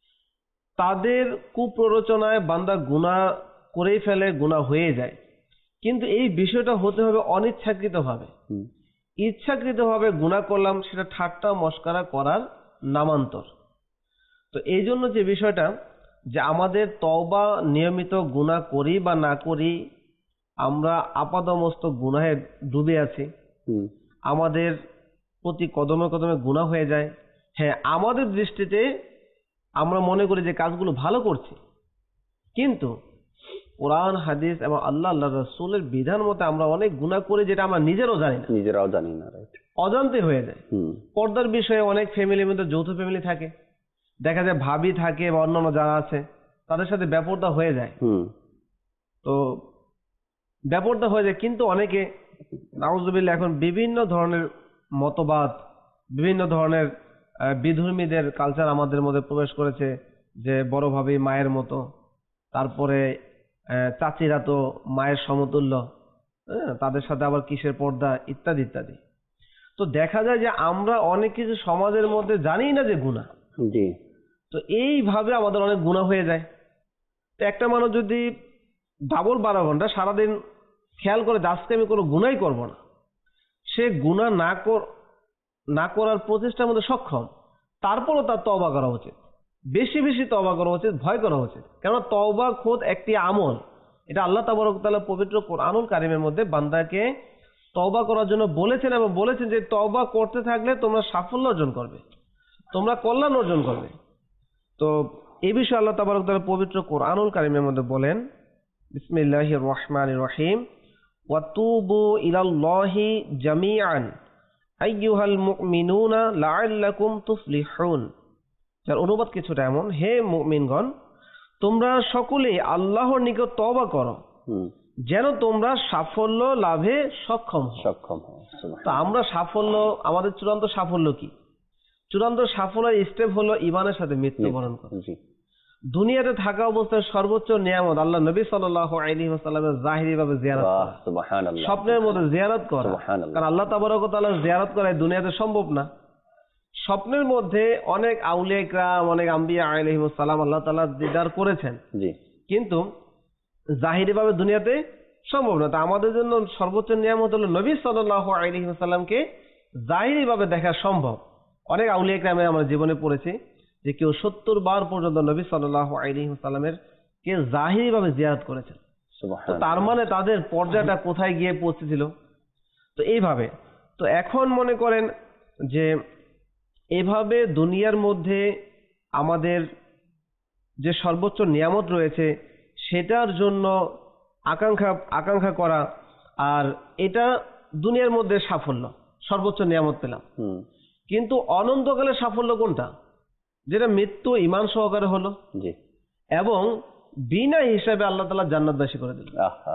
তাদের কুপ্ররোচনায় বান্দা গুনাহ করেই ফেলে, গুনাহ হয়ে যায়, কিন্তু এই বিষয়টা হতে হবে অনিচ্ছাকৃতভাবে। ইচ্ছাকৃতভাবে গুনাহ করলাম সেটা ঠাট্টা মশকরা করার নামান্তর। তো এই জন্য যে বিষয়টা যে আমাদের তওবা নিয়মিত গুনাহ করি বা না করি, আমরা আপাদমস্তক গুনাহে ডুবে আছি, আমাদের প্রতি কদমে কদমে গুনাহ হয়ে যায়। হ্যাঁ, আমাদের দৃষ্টিতে আমরা মনে করি যে কাজগুলো ভালো করছি, কিন্তু কোরআন হাদিস এবং আল্লাহ আল্লাহ রাসূলের বিধান মতে আমরা অনেক গুনাহ করি যেটা আমরা নিজেরাও জানি না, নিজেরাও জানি না। রাইট। অজান্তে হয়ে যায়। পর্দার বিষয়ে অনেক ফ্যামিলির মধ্যে যৌথ ফ্যামিলি থাকে, দেখা যায় ভাবি থাকে বা অন্যান্য যারা আছে তাদের সাথে ব্যাপারটা হয়ে যায়। তো ব্যাপারটা হয়ে যায়, কিন্তু অনেকে নাউজুবিল্লাহ এখন বিভিন্ন ধরনের মতবাদ, বিভিন্ন ধরনের বিধর্মীদের কালচার আমাদের মধ্যে প্রবেশ করেছে, যে বড় ভাবি মায়ের মতো, তারপরে চাচিরা তো মায়ের সমতুল্য, তাদের সাথে আবার কিসের পর্দা, ইত্যাদি ইত্যাদি। তো দেখা যায় যে আমরা অনেক কিছু সমাজের মধ্যে জানি না যে গুনাহ। জি। তো এইভাবে আমাদের অনেক গুনাহ হয়ে যায়। তো একটা মানুষ যদি ডাবল বারো ঘন্টা সারাদিন খেয়াল করে যে আজকে আমি কোনো গুনাহই করবো না, সে গুনাহ না কর না করার প্রচেষ্টার মধ্যে সক্ষম, তারপরও তার তওবা করা উচিত, বেশি বেশি তওবা করা উচিত, ভয় করা উচিত। কেননা তওবা খোদ একটি আমল, এটা আল্লাহ তাবারক ওয়া তাআলা পবিত্র কোরআনুল কারীমের মধ্যে বান্দাকে তওবা করার জন্য বলেছেন এবং বলেছেন যে তওবা করতে থাকলে তোমরা সাফল্য অর্জন করবে, তোমরা কল্যাণ অর্জন করবে। তো এই বিষয়ে আল্লাহ তাবারক ওয়া তাআলা পবিত্র কোরআনুল কারীমের মধ্যে বলেন, বিসমিল্লাহির রহমানির রহিম, ওয়াতুবু ইলাল্লাহি জামিআন আইয়ুহাল মুমিনুনা লাআল্লাকুম তুফলিহুন। যার অনুবাদ কিছুটা এমন, হে মুমিনগণ তোমরা সকলেই আল্লাহর নিকট তওবা করো যেন তোমরা সাফল্য লাভে সক্ষম সক্ষম হও। তো আমরা সাফল্য, আমাদের চূড়ান্ত সাফল্য কি? চূড়ান্ত সাফল্যের স্টেপ হলো ঈমানের সাথে মৃত্যুবরণ করা। দুনিয়াতে থাকা অবস্থায় সর্বোচ্চ নিয়ামত আল্লাহ নবী সাল্লাল্লাহু আলাইহি ওয়াসাল্লামের জাহিরি ভাবে জিয়ারত করা, সুবহানাল্লাহ, স্বপ্নের মধ্যে জিয়ারত করা। কারণ আল্লাহ তাবারক ওয়া তাআলা জিয়ারত করা দুনিয়াতে সম্ভব না। স্বপ্নের মধ্যে অনেক আউলিয়া ইকরাম, অনেক আম্বিয়া আলাইহিমুস সালাম আল্লাহ তাআলা দিদার করেছেন, জি, কিন্তু জাহিরি ভাবে দুনিয়াতে সম্ভব না। তা আমাদের জন্য সর্বোচ্চ নিয়ামত হলো নবী সাল্লাল্লাহু আলাইহি ওয়াসাল্লামকে জাহিরি ভাবে দেখা সম্ভব। অনেক আউলিয়া ইকরামে আমরা জীবনে পড়েছি যে কেউ সত্তর বার পর্যন্ত নবী সাল্লাল্লাহু আলাইহি ওয়াসাল্লামের কে জাহিরি ভাবে জিয়ারত করেছেন। তো তার মানে তাদের পর্যায়টা কোথায় গিয়ে পৌঁছেছিল। তো এইভাবে, তো এখন মনে করেন যে এভাবে দুনিয়ার মধ্যে আমাদের যে সর্বোচ্চ নিয়ামত রয়েছে সেটার জন্য আকাঙ্ক্ষা আকাঙ্ক্ষা করা, আর এটা দুনিয়ার মধ্যে সাফল্য, সর্বোচ্চ নিয়ামত পেলাম, কিন্তু অনন্তকালের সাফল্য কোনটা? যেটা মৃত্যু ঈমান সহকারে হলো, জি, এবং বিনা হিসাবে আল্লাহ তাআলা জান্নাতবাসী করে দিল।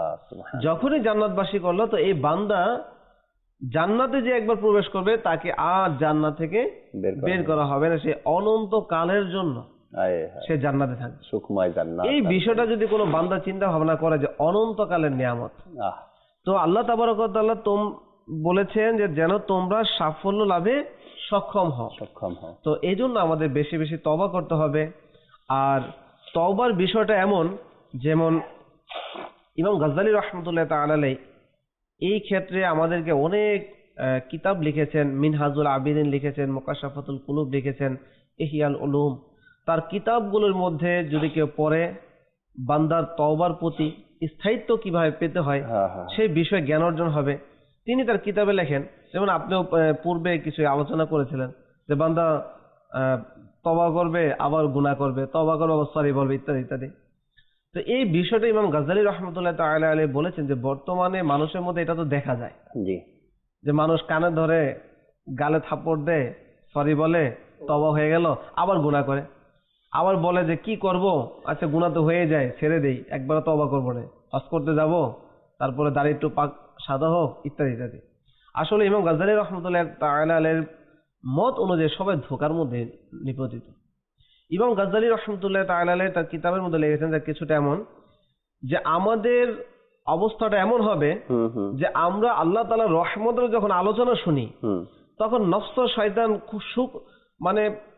যখনই জান্নাতবাসী করলো তো এই বান্দা জান্নাতে যে একবার প্রবেশ করবে তাকে আর জান্নাত থেকে বের করা হবে না, সে অনন্ত কালের জন্য সে জান্নাতে থাকবে, সুখময় জান্নাত। এই বিষয়টা যদি কোনো বান্দা চিন্তা ভাবনা করে যে অনন্তকালের নিয়ামত, তো আল্লাহ তাবারক ওয়া তাআলা তোম বলেছেন যে যেন তোমরা সাফল্য লাভে সক্ষম হও সক্ষম হও তো এই জন্য আমাদের বেশি বেশি তওবা করতে হবে। আর তওবার বিষয়টা এমন, যেমন ইমাম গাজ্জালী রাহমাতুল্লাহ তাআলা আলাইহি এই ক্ষেত্রে আমাদেরকে অনেক কিতাব লিখেছেন, মিনহাজুল আবিদিন লিখেছেন, মুকাশাফাতুল কুলুব লিখেছেন, ইহইয়াল উলুম। তার কিতাবগুলোর মধ্যে যদি কেউ পড়ে বান্দার তওবার প্রতি স্থায়িত্ব কিভাবে পেতে হয় সেই বিষয়ে জ্ঞান অর্জন হবে। তিনি তার কিতাবে লেখেন, যেমন আপনিও পূর্বে কিছু আলোচনা করেছিলেন যে বান্দা তওবা করবে আবার গুনাহ করবে, তওবা করবে আবার সরি বলবে, ইত্যাদি ইত্যাদি। তো এই বিষয়টা ইমাম গাজ্জালী রাহমাতুল্লাহ তাআলা আলাইহি বলেছেন যে বর্তমানে মানুষের মধ্যে এটা তো দেখা যায়, জি, যে মানুষ কানে ধরে গালে থাপ্পড় দেয়, সরি বলে, তওবা হয়ে গেল, আবার গুনাহ করে, আবার বলে যে কি করব, আচ্ছা গুনাহ তো হয়ে যায়, ছেড়ে দেই, একবার তওবা করবো না, হজ করতে যাব, তারপরে দাড়ি একটু পাক সাদা হোক, ইত্যাদি ইত্যাদি। আসলে ইমাম গাজ্জালী রাহমাতুল্লাহ তাআলা আলাইহির মত অনুযায়ী সবাই ধোঁকার মধ্যে নিপতিত। ইমাম গাজ্জালী রাহমাতুল্লাহ তাআলা আলাইহি তার কিতাবের মধ্যে লিখেছেন যে কিছুটা এমন যে আমাদের অবস্থাটা এমন হবে যে আমরা আল্লাহ তাআলার রহমতের যখন আলোচনা শুনি তখন নফস শয়তান খুব সুখ মানে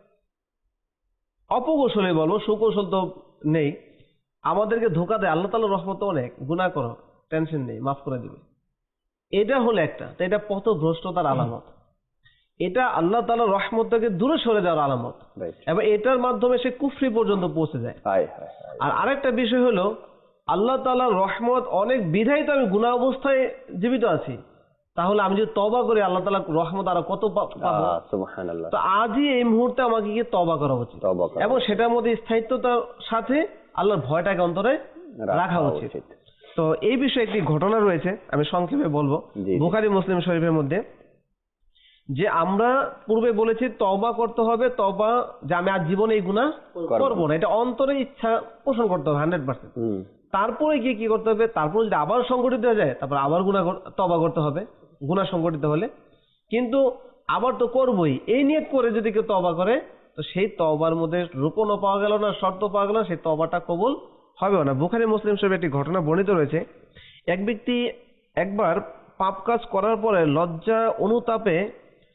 অপকৌশলে বলবো, সুকৌশল তো নেই, আমাদেরকে ধোঁকা দেয়। আল্লাহ তাআলার রহমত অনেক, গুনাহ করো, টেনশন নেই, মাফ করে দিবে। এটা হলো একটা, তো এটা পথভ্রষ্টতার আলামত, এটা আল্লাহ তাআলার রহমত থেকে দূরে সরে যাওয়ার আলামত, এবং এটার মাধ্যমে সে কুফরি পর্যন্ত পৌঁছে যায়। আর আরেকটা বিষয় হলো আল্লাহ তাআলার রহমত অনেক বিধায় তো আমি গুনাহ অবস্থায় জীবিত আছি, তাহলে আমি যদি তওবা করি আল্লাহ তাআলার রহমত আরো কত পাবো, সুবহানাল্লাহ। তো আজই এই মুহূর্তে আমাকে কি তওবা করা উচিত, এবং সেটার মধ্যে স্থায়িত্বতার সাথে আল্লাহর ভয়টাকে অন্তরে রাখা উচিত। তো এই বিষয়ে একটি ঘটনা রয়েছে, আমি সংক্ষেপে বলবো। বুখারী মুসলিম শরীফের মধ্যে যে আমরা পূর্বে বলেছি তওবা করতে হবে, তওবা যে আমি আজ জীবনে এই গুনাহ করবো না, এটা অন্তরে ইচ্ছা পোষণ করতে হবে হান্ড্রেড পার্সেন্ট। তারপরে গিয়ে কি করতে হবে, তারপরে যদি আবার সংগঠিত হয়ে যায় তারপর আবার গুনাহ তওবা করতে হবে গুনাহ সংগঠিত হলে, কিন্তু আবার তো করবোই এই নিয়ত করে যদি কেউ তওবা করে তো সেই তওবার মধ্যে রূপনও পাওয়া গেল না, শর্ত পাওয়া গেল না, সেই তওবাটা কবুল হবে না। বুখারী মুসলিম শরীফে একটি ঘটনা বর্ণিত রয়েছে, এক ব্যক্তি একবার পাপ কাজ করার পরে লজ্জা অনুতাপে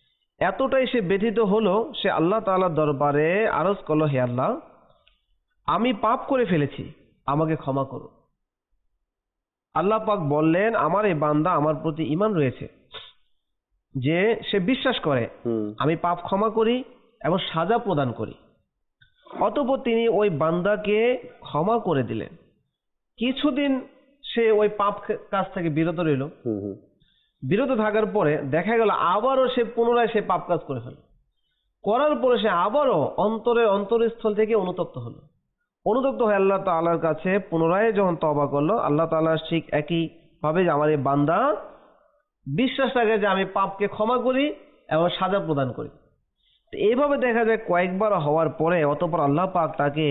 এতটাই সে ব্যথিত হলো, সে আল্লাহ তাআলার দরবারে আরজ করলো, হে আল্লাহ, আমি পাপ করে ফেলেছি, আমাকে ক্ষমা করো। আল্লাহ পাক বললেন, আমার এই বান্দা আমার প্রতি ঈমান রয়েছে, যে সে বিশ্বাস করে আমি পাপ ক্ষমা করি এবং সাজা প্রদান করি। অতঃপর তিনি ওই বান্দাকে ক্ষমা করে দিলেন। কিছুদিন সে ওই পাপ কাজ থেকে বিরত রইল। বিরত থাকার পরে দেখা গেল আবারও সে পুনরায় সে পাপ কাজ করে ফেলল। করার পরে সে আবারও অন্তরের অন্তরস্থল থেকে অনুতপ্ত হলো। অনুতপ্ত হয়ে আল্লাহ তাআলার কাছে পুনরায় যখন তওবা করলো, আল্লাহ তাআলা ঠিক একই ভাবে যে আমার এই বান্দা বিশ্বাস রাখে যে আমি পাপকে ক্ষমা করি এবং সাজা প্রদান করি। এইভাবে দেখা যায় কয়েকবার হওয়ার পরে অতঃপর আল্লাহ পাক তাকে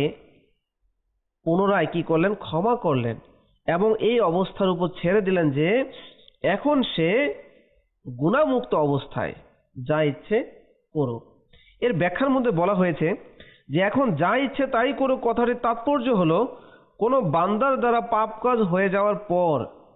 পুনরায় কি করলেন, ক্ষমা করলেন এবং এই অবস্থার উপর ছেড়ে দিলেন যে এখন সে গুনাহমুক্ত অবস্থায় যা ইচ্ছে করুক। এর ব্যাখ্যার মধ্যে বলা হয়েছে যে এখন যা ইচ্ছে তাই করুক কথাটির তাৎপর্য হলো, কোনো বান্দার দ্বারা পাপ কাজ হয়ে যাওয়ার পর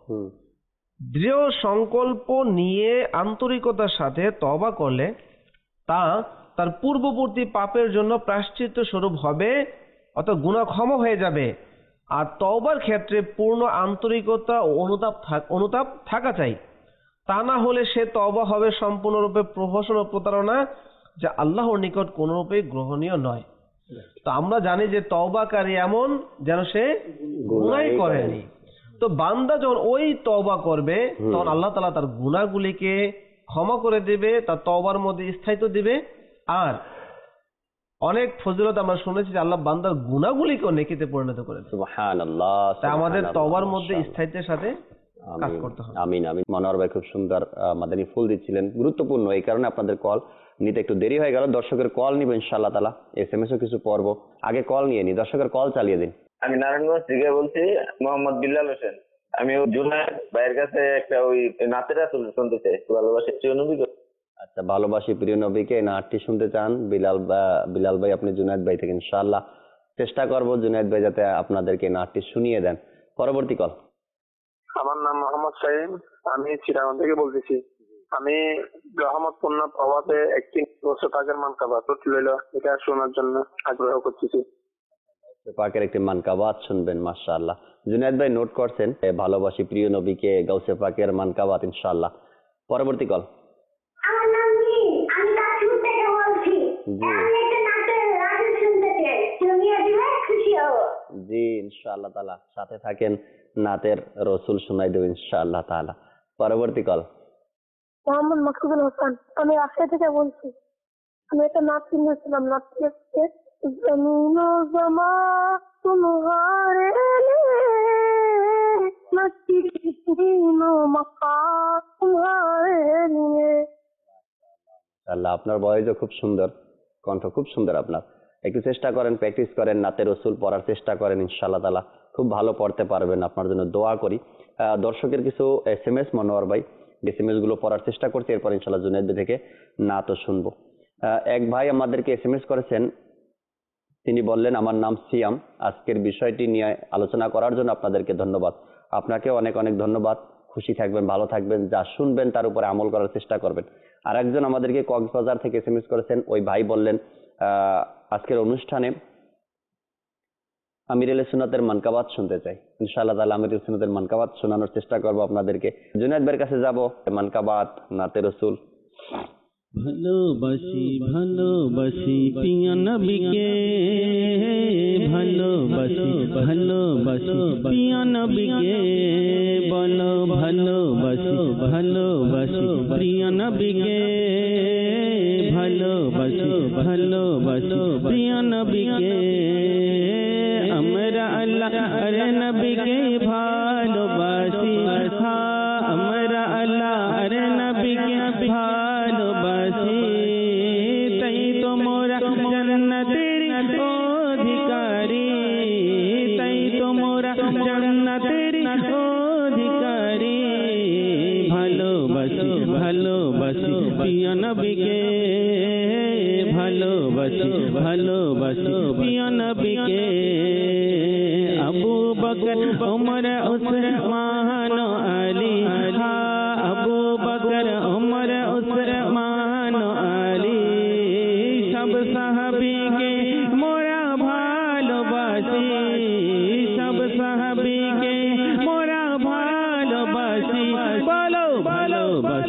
দৃঢ় সংকল্প নিয়ে আন্তরিকতার সাথে তওবা করলে তা তার পূর্ববর্তী পাপের জন্য প্রায়শ্চিত্ত স্বরূপ হবে, অর্থাৎ গুনাহ ক্ষমা হয়ে যাবে। আর তওবার ক্ষেত্রে পূর্ণ আন্তরিকতা ও অনুতাপ অনুতাপ থাকা চাই, তা না হলে সে তওবা হবে সম্পূর্ণরূপে প্রহসন ও প্রতারণা, যা আল্লাহর নিকট কোনরূপে গ্রহণীয় নয়। তো আমরা জানি যে তওবাকারী এমন যেন সে গুনাহই করেনি। তো বান্দা যখন ওই তওবা করবে তখন আল্লাহ তাআলা তার গুনাহগুলিকে ক্ষমা করে দিবে, তার তওবার মধ্যে স্থায়িত্ব দিবে। আর অনেক ফজিলত আমরা শুনেছি যে আল্লাহ বান্দার গুনাহগুলিকে নেকিতে পরিণত করেন। সুবহানাল্লাহ। তাই আমাদের তওবার মধ্যে স্থায়িত্বের সাথে কাজ করতে হবে। আমিন আমিন। মনোয়ার ভাই খুব সুন্দর মাদানী ফুল দিচ্ছিলেন, গুরুত্বপূর্ণ, এই কারণে আপনাদের কল নিতে একটু দেরি হয়ে গেল। দর্শকের কল নিব ইনশাআল্লাহ তাআলা, এসএমএসও কিছু পড়বো, আগে কল নিয়ে নি। দর্শকের কল চালিয়ে দিন। আমি নারায়ণগঞ্জ থেকে বলছি, মোহাম্মদ বিল্লাল হোসেন। আমি জুনায়েদ ভাইয়ের কাছে একটা ওই নাতের রাসূল শুনতে চাই, ভালোবাসি প্রিয় নবী। আচ্ছা, ভালোবাসি প্রিয় নবীকে নাটটি শুনতে চান বিলাল বিলাল ভাই, আপনি জুনায়েদ ভাই থেকে ইনশাআল্লাহ চেষ্টা করব জুনায়েদ ভাই যাতে আপনাদেরকে নাটটি শুনিয়ে দেন। পরবর্তী কল। আমার নাম মোহাম্মদ শাহিন, আমি চিটাগাং থেকে বলতেছি। আমি রহমতপূর্ণ প্রভাবে একটি বছর আগের মানকাবা লইল, এটা শোনার জন্য আগ্রহ করতেছি। পাকের একটি মানকাবাত শুনবেন, মাশাআল্লাহ। জুনায়েদ ভাই নোট করছেন, ভালোবাসি প্রিয় নবীকে গাউসে পাকের মানকাবাত ইনশাআল্লাহ। পরবর্তী কল। আমার নাম জি, আমি কাশ্মীর থেকে বলছি। আমি একটা নাটের রাজু শুনতে চাই, শুনিয়ে দিলে খুশি হব। জি ইনশাআল্লাহ তাআলা, সাথে থাকেন, নাতের রসুল শোনাই দেব ইনশাআল্লাহ তাআলা। পরবর্তী কল। মোহাম্মদ মাকসুদুল হাসান, আমি রাজশাহী থেকে বলছি। আমি একটা নাচ শুনেছিলাম, নাচটি হচ্ছে জমিন ও জমা তোমারে নাচটি দিন ও মাকা তোমারে নিয়ে। আল্লাহ, আপনার ভয়েসও খুব সুন্দর, কণ্ঠ খুব সুন্দর আপনার। একটু চেষ্টা করেন, প্র্যাকটিস করেন, নাতে রসুল পড়ার চেষ্টা করেন, ইনশাআল্লাহ তাআলা খুব ভালো পড়তে পারবেন। আপনার জন্য দোয়া করি। দর্শকের কিছু এস এম এস মনোয়ার ভাই এস এম এস গুলো পড়ার চেষ্টা করছি, এরপর ইনশাআল্লাহ জুনায়েদ থেকে না তো শুনবো। এক ভাই আমাদেরকে এস এম এস করেছেন, তিনি বললেন, আমার নাম সিয়াম, আজকের বিষয়টি নিয়ে আলোচনা করার জন্য আপনাদেরকে ধন্যবাদ। আপনাকে অনেক অনেক ধন্যবাদ। খুশি থাকবেন, ভালো থাকবেন, যা শুনবেন তার উপরে আমল করার চেষ্টা করবেন। আর একজন আমাদেরকে কক্সবাজার থেকে এস এম এস করেছেন, ওই ভাই বললেন, আহ আজকের অনুষ্ঠানে আমিরুল সুন্নাতের মানকাবাত শুনতে চাই। ইনশাআল্লাহ তাআলা আমিরুল সুন্নাতের মানকাবাত শোনানোর চেষ্টা করব আপনাদেরকে। জুনায়েদ ভাইয়ের কাছে যাব, মানকাবাত, নাতে রসুল। ভালোবাসি ভালোবাসি পিয়া নবীকে, ভালোবাসি ভালোবাসি পিয়া নবীকে, বলো ভালোবাসি ভালোবাসি প্রিয়া নবীকে, ভালোবাসি ভালোবাসি প্রিয়া নবীকে। আমরা আল্লাহর নবীকে ভালোবাসি, হ্যাঁ আমরা আল্লাহর নবীকে ভালোবাসি, তাই তো মোরা জান্নাতের অধিকারী, তাই তো মোরা জান্নাতের অধিকারী। ভালোবাসি ভালোবাসি প্রিয় নবীকে, ভালোবাসি ভালোবাসি প্রিয় নবীকে। আবু বকর ওমর উসমান আলী, আবু বকর ওমর উসমান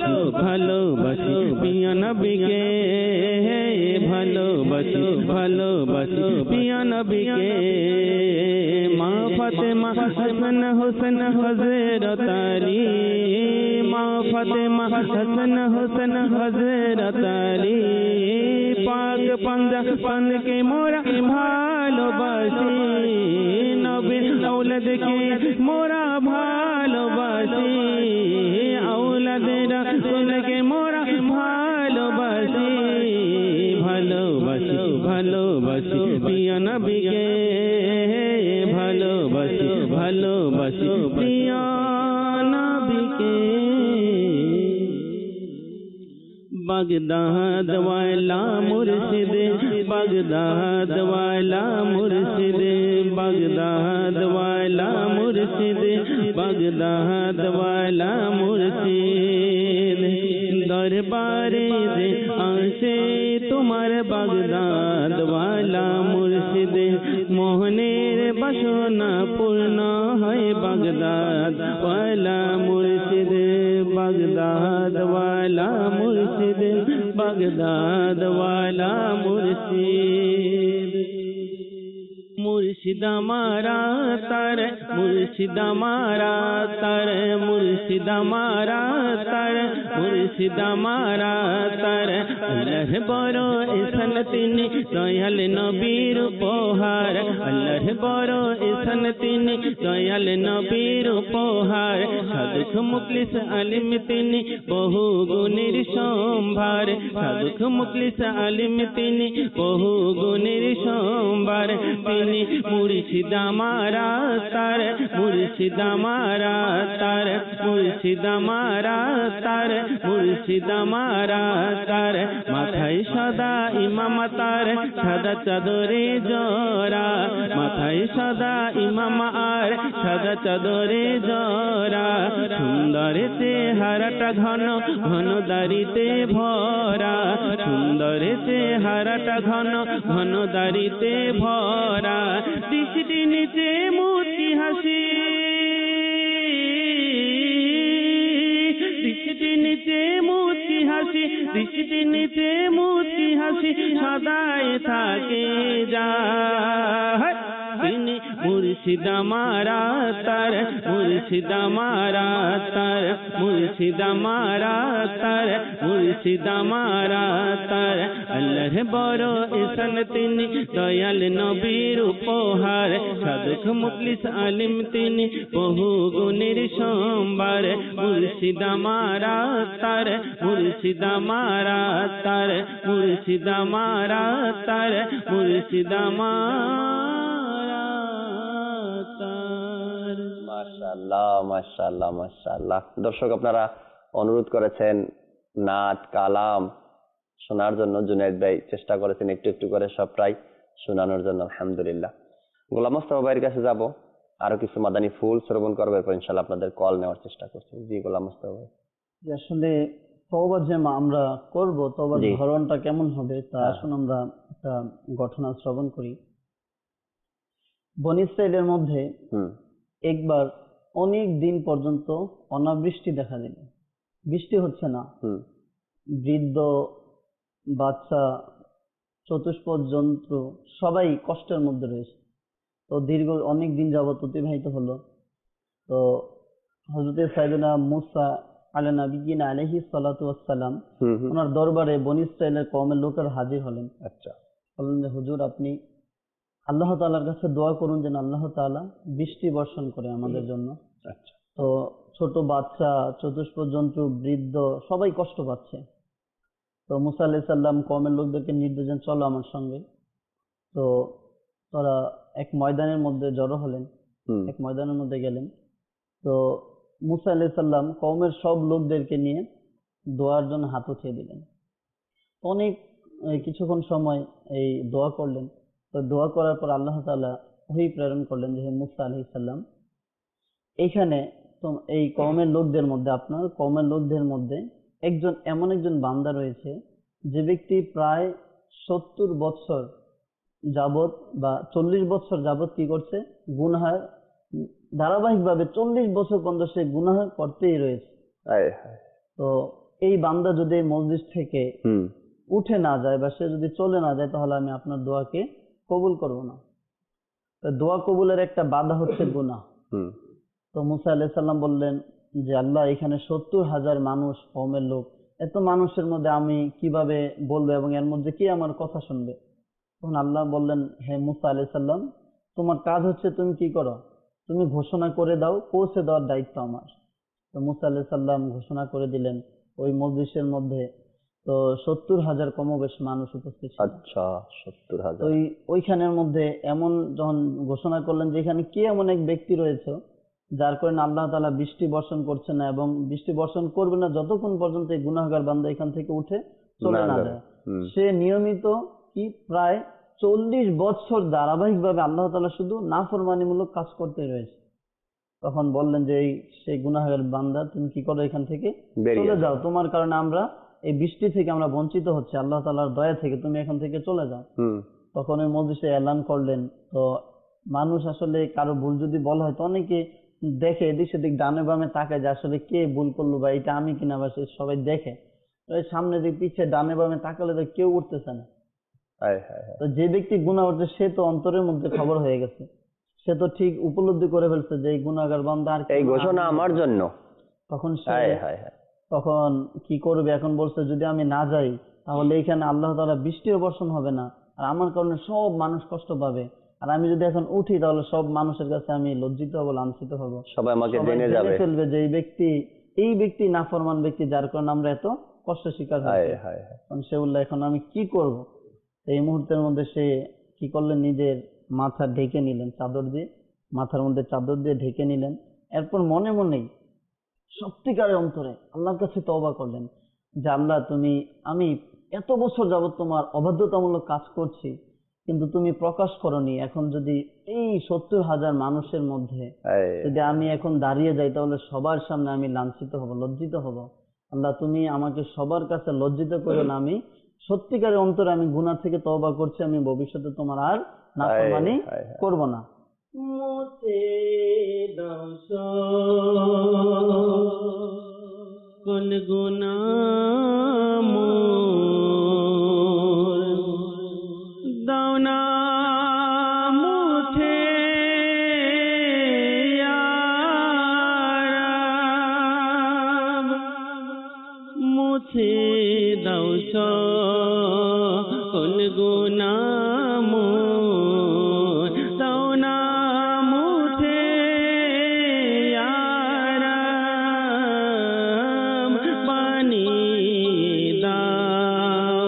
ভালোবাসি পিয়া নবীকে ভালোবাসি ভালোবাসি পিয়া নবীকে মা ফাতেমা হাসান হোসেন হযরত আলী মা ফাতেমা হাসান হোসেন হযরত আলী পাক পাঞ্জা পানকে মোরা ভালোবাসি নবীর আওলাদকে মোরা ভালোবাসি আওলাদের রাসূলকে মোরা ভালোবাসি ভালোবাসি ভালোবাসি প্রিয় নবীকে ভালোবাসি ভালোবাসি প্রিয় নবীকে বাগদাদ ওয়ালা মুর্শিদ বাগদাদ ওয়ালা মুর্শিদ বাগদাদ ওয়ালা মুর্শিদ বাগদাদ ওয়ালা মুর্শিদ দরবারে দে আসে তোমার বাগদাদ ওয়ালা মুর্শিদ মোহনের বাসনা পূর্ণ হয় বাগদাদ ওয়ালা মুর্শিদ বাগদাদ ওয়ালা মুর্শিদ বাগদাদ ওয়ালা মুর্শিদ মুর্শিদ আমারা তার মুর্শিদ আমারা তার মুর্শিদ আমারা তার মুর্শিদ আমারা তার আল্লাহ বড় ইহসান তিনি দয়াল নবীর উপহার আল্লাহ বড় ইহসান তিনি দয়াল নবীর উপহার সাধুক মুখলিস আলিম তিনি বহু গুণের সম্ভার সাধুক মুখলিস আলিম তিনি বহু গুণের সম্ভার তিনি মুর্শিদ আমারা তার মুর্শিদ আমারা তার মুর্শিদ আমারা তার মুর্শিদ আমারা তার মাথায় সদা ইমাম তার সাদা চাদরে জরা মাথায় সদা ইমাম আর সাদা চাদরে জরা সুন্দর চেহারাটা ঘন ঘন দাড়িতে ভরা সুন্দর চেহারাটা ঘন ঘন দাড়িতে ভরা দৃষ্টি নিচে মুচকি হাসি দৃষ্টি নিচে মুচকি হাসি দৃষ্টি নিচে মুচকি হাসি সদাই থাকে যা তিনি মুর্শিদ আমারা তার মুর্শিদ আমারা তার মুর্শিদ আমারা তার মুর্শিদ আমারা তার আল্লাহ বড় ইহসান তিনি দয়াল নবীর উপহার সাধুক মুখলিস আলিম তিনি বহু গুণের সম্ভার মুর্শিদ আমারা তার মুর্শিদ আমারা তার মুর্শিদ আমারা তার মুর্শিদ আমারা মাশাআল্লাহ মাশাআল্লাহ মাশাআল্লাহ। দর্শক আপনারা অনুরোধ করেছেন নাত কালাম শোনার জন্য, জুনায়েদ ভাই চেষ্টা করেছেন একটু একটু করে সবটাই শোনানোর জন্য, আলহামদুলিল্লাহ। গোলাম মোস্তফা ভাইয়ের কাছে যাব, আরো কিছু মাদানী ফুল শ্রবণ করবে, এরপর ইনশাআল্লাহ আপনাদের কল নেওয়ার চেষ্টা করছি। জি গোলাম মোস্তফা ভাই। আসলে তওবা যে আমরা করব, তওবার ধরনটা কেমন হবে তা আসুন আমরা একটা ঘটনা শ্রবণ করি। বনী ইসরাইলের মধ্যে একবার অনেক দিন পর্যন্ত অনাবৃষ্টি দেখা দিল, বৃষ্টি হচ্ছে না। বৃদ্ধ, বাচ্চা, চতুষ্পদ জন্তু সবাই কষ্টের মধ্যে রয়েছে। তো দীর্ঘ অনেক দিন যাবত অতিবাহিত হলো। তো হযরত সাইয়েদনা মুসা আলা নবিয়িনা আলাইহিস সালাতু ওয়াস সালাম ওনার দরবারে বনী ইসরাইলের কওমের লোকেরা হাজির হলেন। আচ্ছা, বললেন যে হুজুর আপনি আল্লাহ তাআলার কাছে দোয়া করুন যেন আল্লাহ তাআলা বৃষ্টি বর্ষণ করে আমাদের জন্য। আচ্ছা। তো ছোট বাচ্চা, চতুষ্পদ জন্তু, বৃদ্ধ সবাই কষ্ট পাচ্ছে। তো মুসা আলাইহিস সালাম কওমের লোকদেরকে নির্দেশ দেন চলো আমার সঙ্গে। তো তারা এক ময়দানের মধ্যে জড়ো হলেন, এক ময়দানের মধ্যে গেলেন। তো মুসা আলাইহিস সালাম কওমের সব লোকদেরকে নিয়ে দোয়ার জন্য হাত উঠিয়ে দিলেন। অনেক কিছুক্ষণ সময় এই দোয়া করলেন। তো দোয়া করার পর আল্লাহ তাআলা ওহী প্রেরণ করলেন যে হে মুসা আলাইহিস সালাম, এইখানে এই কওমের লোকদের মধ্যে, আপনার কওমের লোকদের মধ্যে একজন এমন একজন বান্দা রয়েছে যে ব্যক্তি প্রায় সত্তর বছর যাবত বা চল্লিশ বছর যাবত কি করছে, গুনাহের ধারাবাহিকভাবে চল্লিশ বছর পর্যন্ত সে গুনাহ করতেই রয়েছে। তো এই বান্দা যদি এই মসজিদ থেকে উঠে না যায় বা সে যদি চলে না যায় তাহলে আমি আপনার দোয়াকে কবুল করব না। তো দোয়া কবুলের একটা বাধা হচ্ছে গুনাহ। তো মুসা আলাইহিস সালাম বললেন যে আল্লাহ, এখানে সত্তর হাজার মানুষ, কওমের লোক, এত মানুষের মধ্যে আমি কিভাবে বলবো এবং এর মধ্যে কে আমার কথা শুনবে? তখন আল্লাহ বললেন, হে মুসা আলাইহিস সালাম, তোমার কাজ হচ্ছে তুমি কি করো, তুমি ঘোষণা করে দাও, পৌঁছে দেওয়ার দায়িত্ব আমার। তো মুসা আলাইহিস সালাম ঘোষণা করে দিলেন ওই মজলিসের মধ্যে। তো সত্তর হাজার কমবেশ মানুষ উপস্থিত ছিল। আচ্ছা, সত্তর হাজার। ওই ওইখানের মধ্যে এমন যখন ঘোষণা করলেন যে এখানে কি এমন এক ব্যক্তি রয়েছে যার কারণে আল্লাহ তাআলা বৃষ্টি বর্ষণ করছে না এবং বৃষ্টি বর্ষণ করবে না যতক্ষণ পর্যন্ত এই গুনাহগার বান্দা এখান থেকে উঠে চলে না যায়। সে নিয়মিত কি প্রায় চল্লিশ বছর ধারাবাহিক ভাবে আল্লাহ তাআলা শুধু নাফরমানিমূলক কাজ করতে রয়েছে। তখন বললেন যে এই সেই গুনাহগার বান্দা, তুমি কি করো, এখান থেকে চলে যাও, তোমার কারণে আমরা এই বৃষ্টি থেকে আমরা বঞ্চিত হচ্ছে, আল্লাহ তাআলার দয়া থেকে তুমি এখান থেকে চলে যাও। তখন ওই মজলিসে এলান করলেন। তো মানুষ আসলে কারো ভুল যদি বলা হয় তো অনেকে দেখে এদিক সেদিক ডানে বামে তাকায় যে আসলে কে ভুল করলো বা এটা আমি কিনা, বা সবাই দেখে। সামনে দিক পিছে ডানে বামে তাকালে তো কেউ উঠতেছে না। তো যে ব্যক্তি গুনাহ করছে সে তো অন্তরের মধ্যে খবর হয়ে গেছে, সে তো ঠিক উপলব্ধি করে ফেলছে যে এই গুনাহগার বান্দা আর এই ঘোষণা আমার জন্য। তখন সে তখন কি করবে? এখন বলছে যদি আমি না যাই তাহলে এখানে আল্লাহ তাআলা বৃষ্টিও বর্ষণ হবে না, আর আমার কারণে সব মানুষ কষ্ট পাবে। আর আমি যদি এখন উঠি তাহলে সব মানুষের কাছে আমি লজ্জিত হব, লাঞ্ছিত হব, সবাই আমাকে জেনে যাবে, ফেলবে যে এই ব্যক্তি এই ব্যক্তি নাফরমান ব্যক্তি যার কারণে আমরা এত কষ্ট শিকার হয়েছি। সে বলল এখন আমি কি করব? এই মুহূর্তের মধ্যে সে কি করলেন, নিজের মাথা ঢেকে নিলেন চাদর দিয়ে, মাথার মধ্যে চাদর দিয়ে ঢেকে নিলেন। এরপর মনে মনেই সত্যিকারের অন্তরে আল্লাহর কাছে তওবা করলেন যে আল্লাহ, তুমি আমি এত বছর যাবত তোমার অবাধ্যতামূলক কাজ করছি কিন্তু তুমি প্রকাশ করনি। এখন যদি এই সত্তর হাজার মানুষের মধ্যে যদি আমি এখন দাঁড়িয়ে যাই তাহলে সবার সামনে আমি লাঞ্ছিত হব, লজ্জিত হব। আল্লাহ, তুমি আমাকে সবার কাছে লজ্জিত করো না। আমি সত্যিকারের অন্তরে আমি গুনাহ থেকে তওবা করছি, আমি ভবিষ্যতে তোমার আর নাফরমানি করব না। মুছে দাও কোন গুনাহ মোর, দাও না মুছে মুছে দাও কোন গুনাহ মোর, দাও না মুছে আরাম বানিয়ে দাও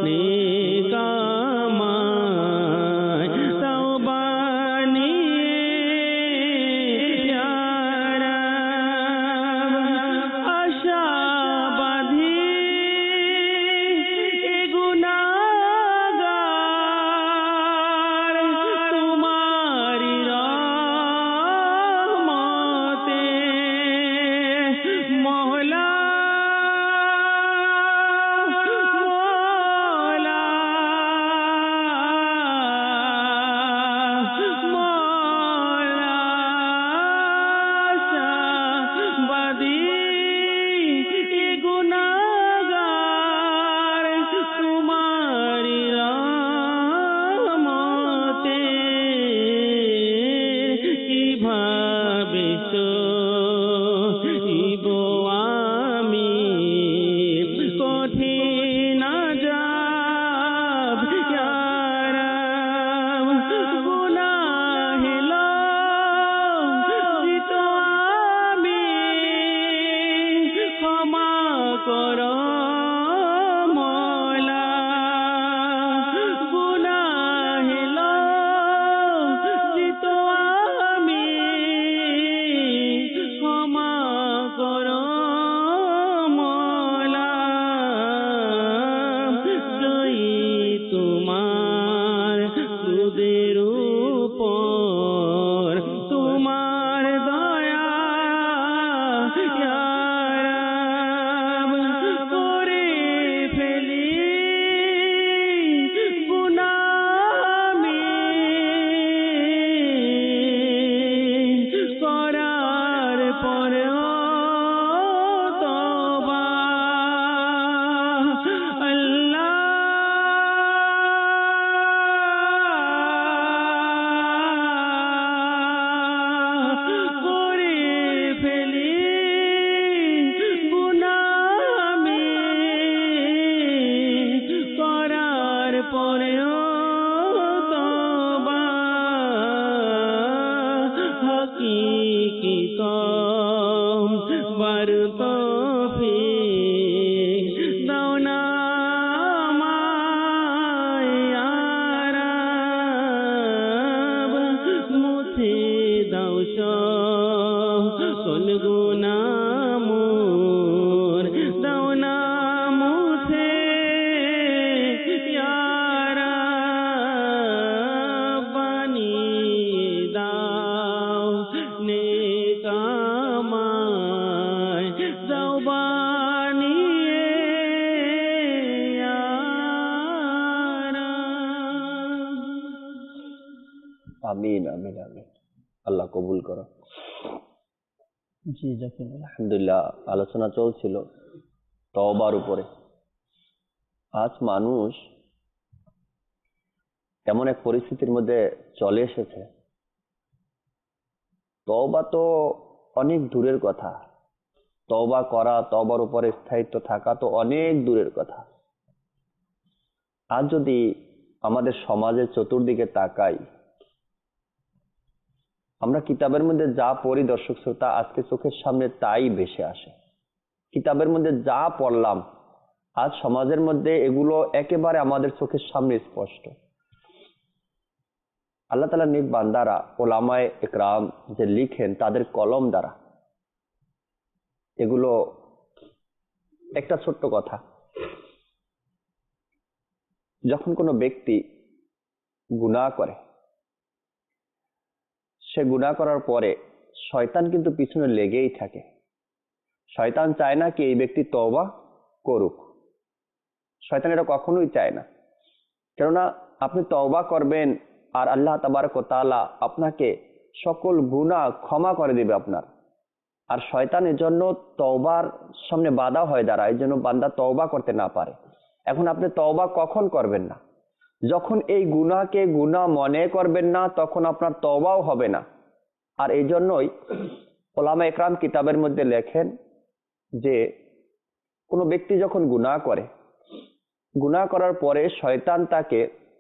নেকামায়, দাও বানিয়ে আরাম আশা বাঁধি এ গুনাহগার তোমারি রহমতে মওলা মওলা মওলা আশা বাঁধি এ গুনাহগার তোমারি রহমতে কিভাবে সহিব আমি কঠিন আযাব ইয়া রাব, গুনাহে লজ্জিত আমি, ক্ষমা করো মওলা, গুনাহে লজ্জিত আমি, ক্ষমা করো মওলা। জয়ী তোমার ক্রোধের উপর তোমার দয়া ইয়া রাব, আমিন আমিন আমিন। আল্লাহ কবুল করো। জি জাকির। আলহামদুলিল্লাহ, আলোচনা চলছিল তওবার উপরে। আজ মানুষ এমন এক পরিস্থিতির মধ্যে চলে এসেছে, তওবা তো অনেক দূরের কথা, তওবা করা, তওবার উপরে স্থায়িত্ব থাকা তো অনেক দূরের কথা। আজ যদি আমাদের সমাজের চতুর্দিকে তাকাই, আমরা কিতাবের মধ্যে যা পড়ি দর্শক শ্রোতা, আজকে চোখের সামনে তাই ভেসে আসে। কিতাবের মধ্যে যা পড়লাম আজ সমাজের মধ্যে এগুলো একেবারে আমাদের চোখের সামনে স্পষ্ট। আল্লাহ তাআলা নেক বান্দারা, ওলামায়ে একরাম যে লিখেন তাদের কলম দ্বারা এগুলো। একটা ছোট্ট কথা, যখন কোনো ব্যক্তি গুনাহ করে, সে গুনাহ করার পরে শয়তান কিন্তু পিছনে লেগেই থাকে। শয়তান চায় না কি এই ব্যক্তি তওবা করুক, শয়তান এটা কখনোই চায় না। কেননা আপনি তওবা করবেন আর আল্লাহ তাবারক ওয়া তাআলা আপনাকে সকল গুনাহ ক্ষমা করে দিবে আপনার। আর শয়তানের জন্য তওবার সামনে বাধা হয়ে দাঁড়ায়, এই জন্য বান্দা তওবা করতে না পারে। এখন আপনি তওবা কখন করবেন না? যখন এই গুনাহকে গুনাহ মনে করবেন না, তখন আপনার তওবাও হবে না। আর এই জন্যই ওলামা একরাম কিতাবের মধ্যে লেখেন যে কোনো ব্যক্তি যখন গুনাহ করে, গুনাহ করার পরে শয়তান তাকে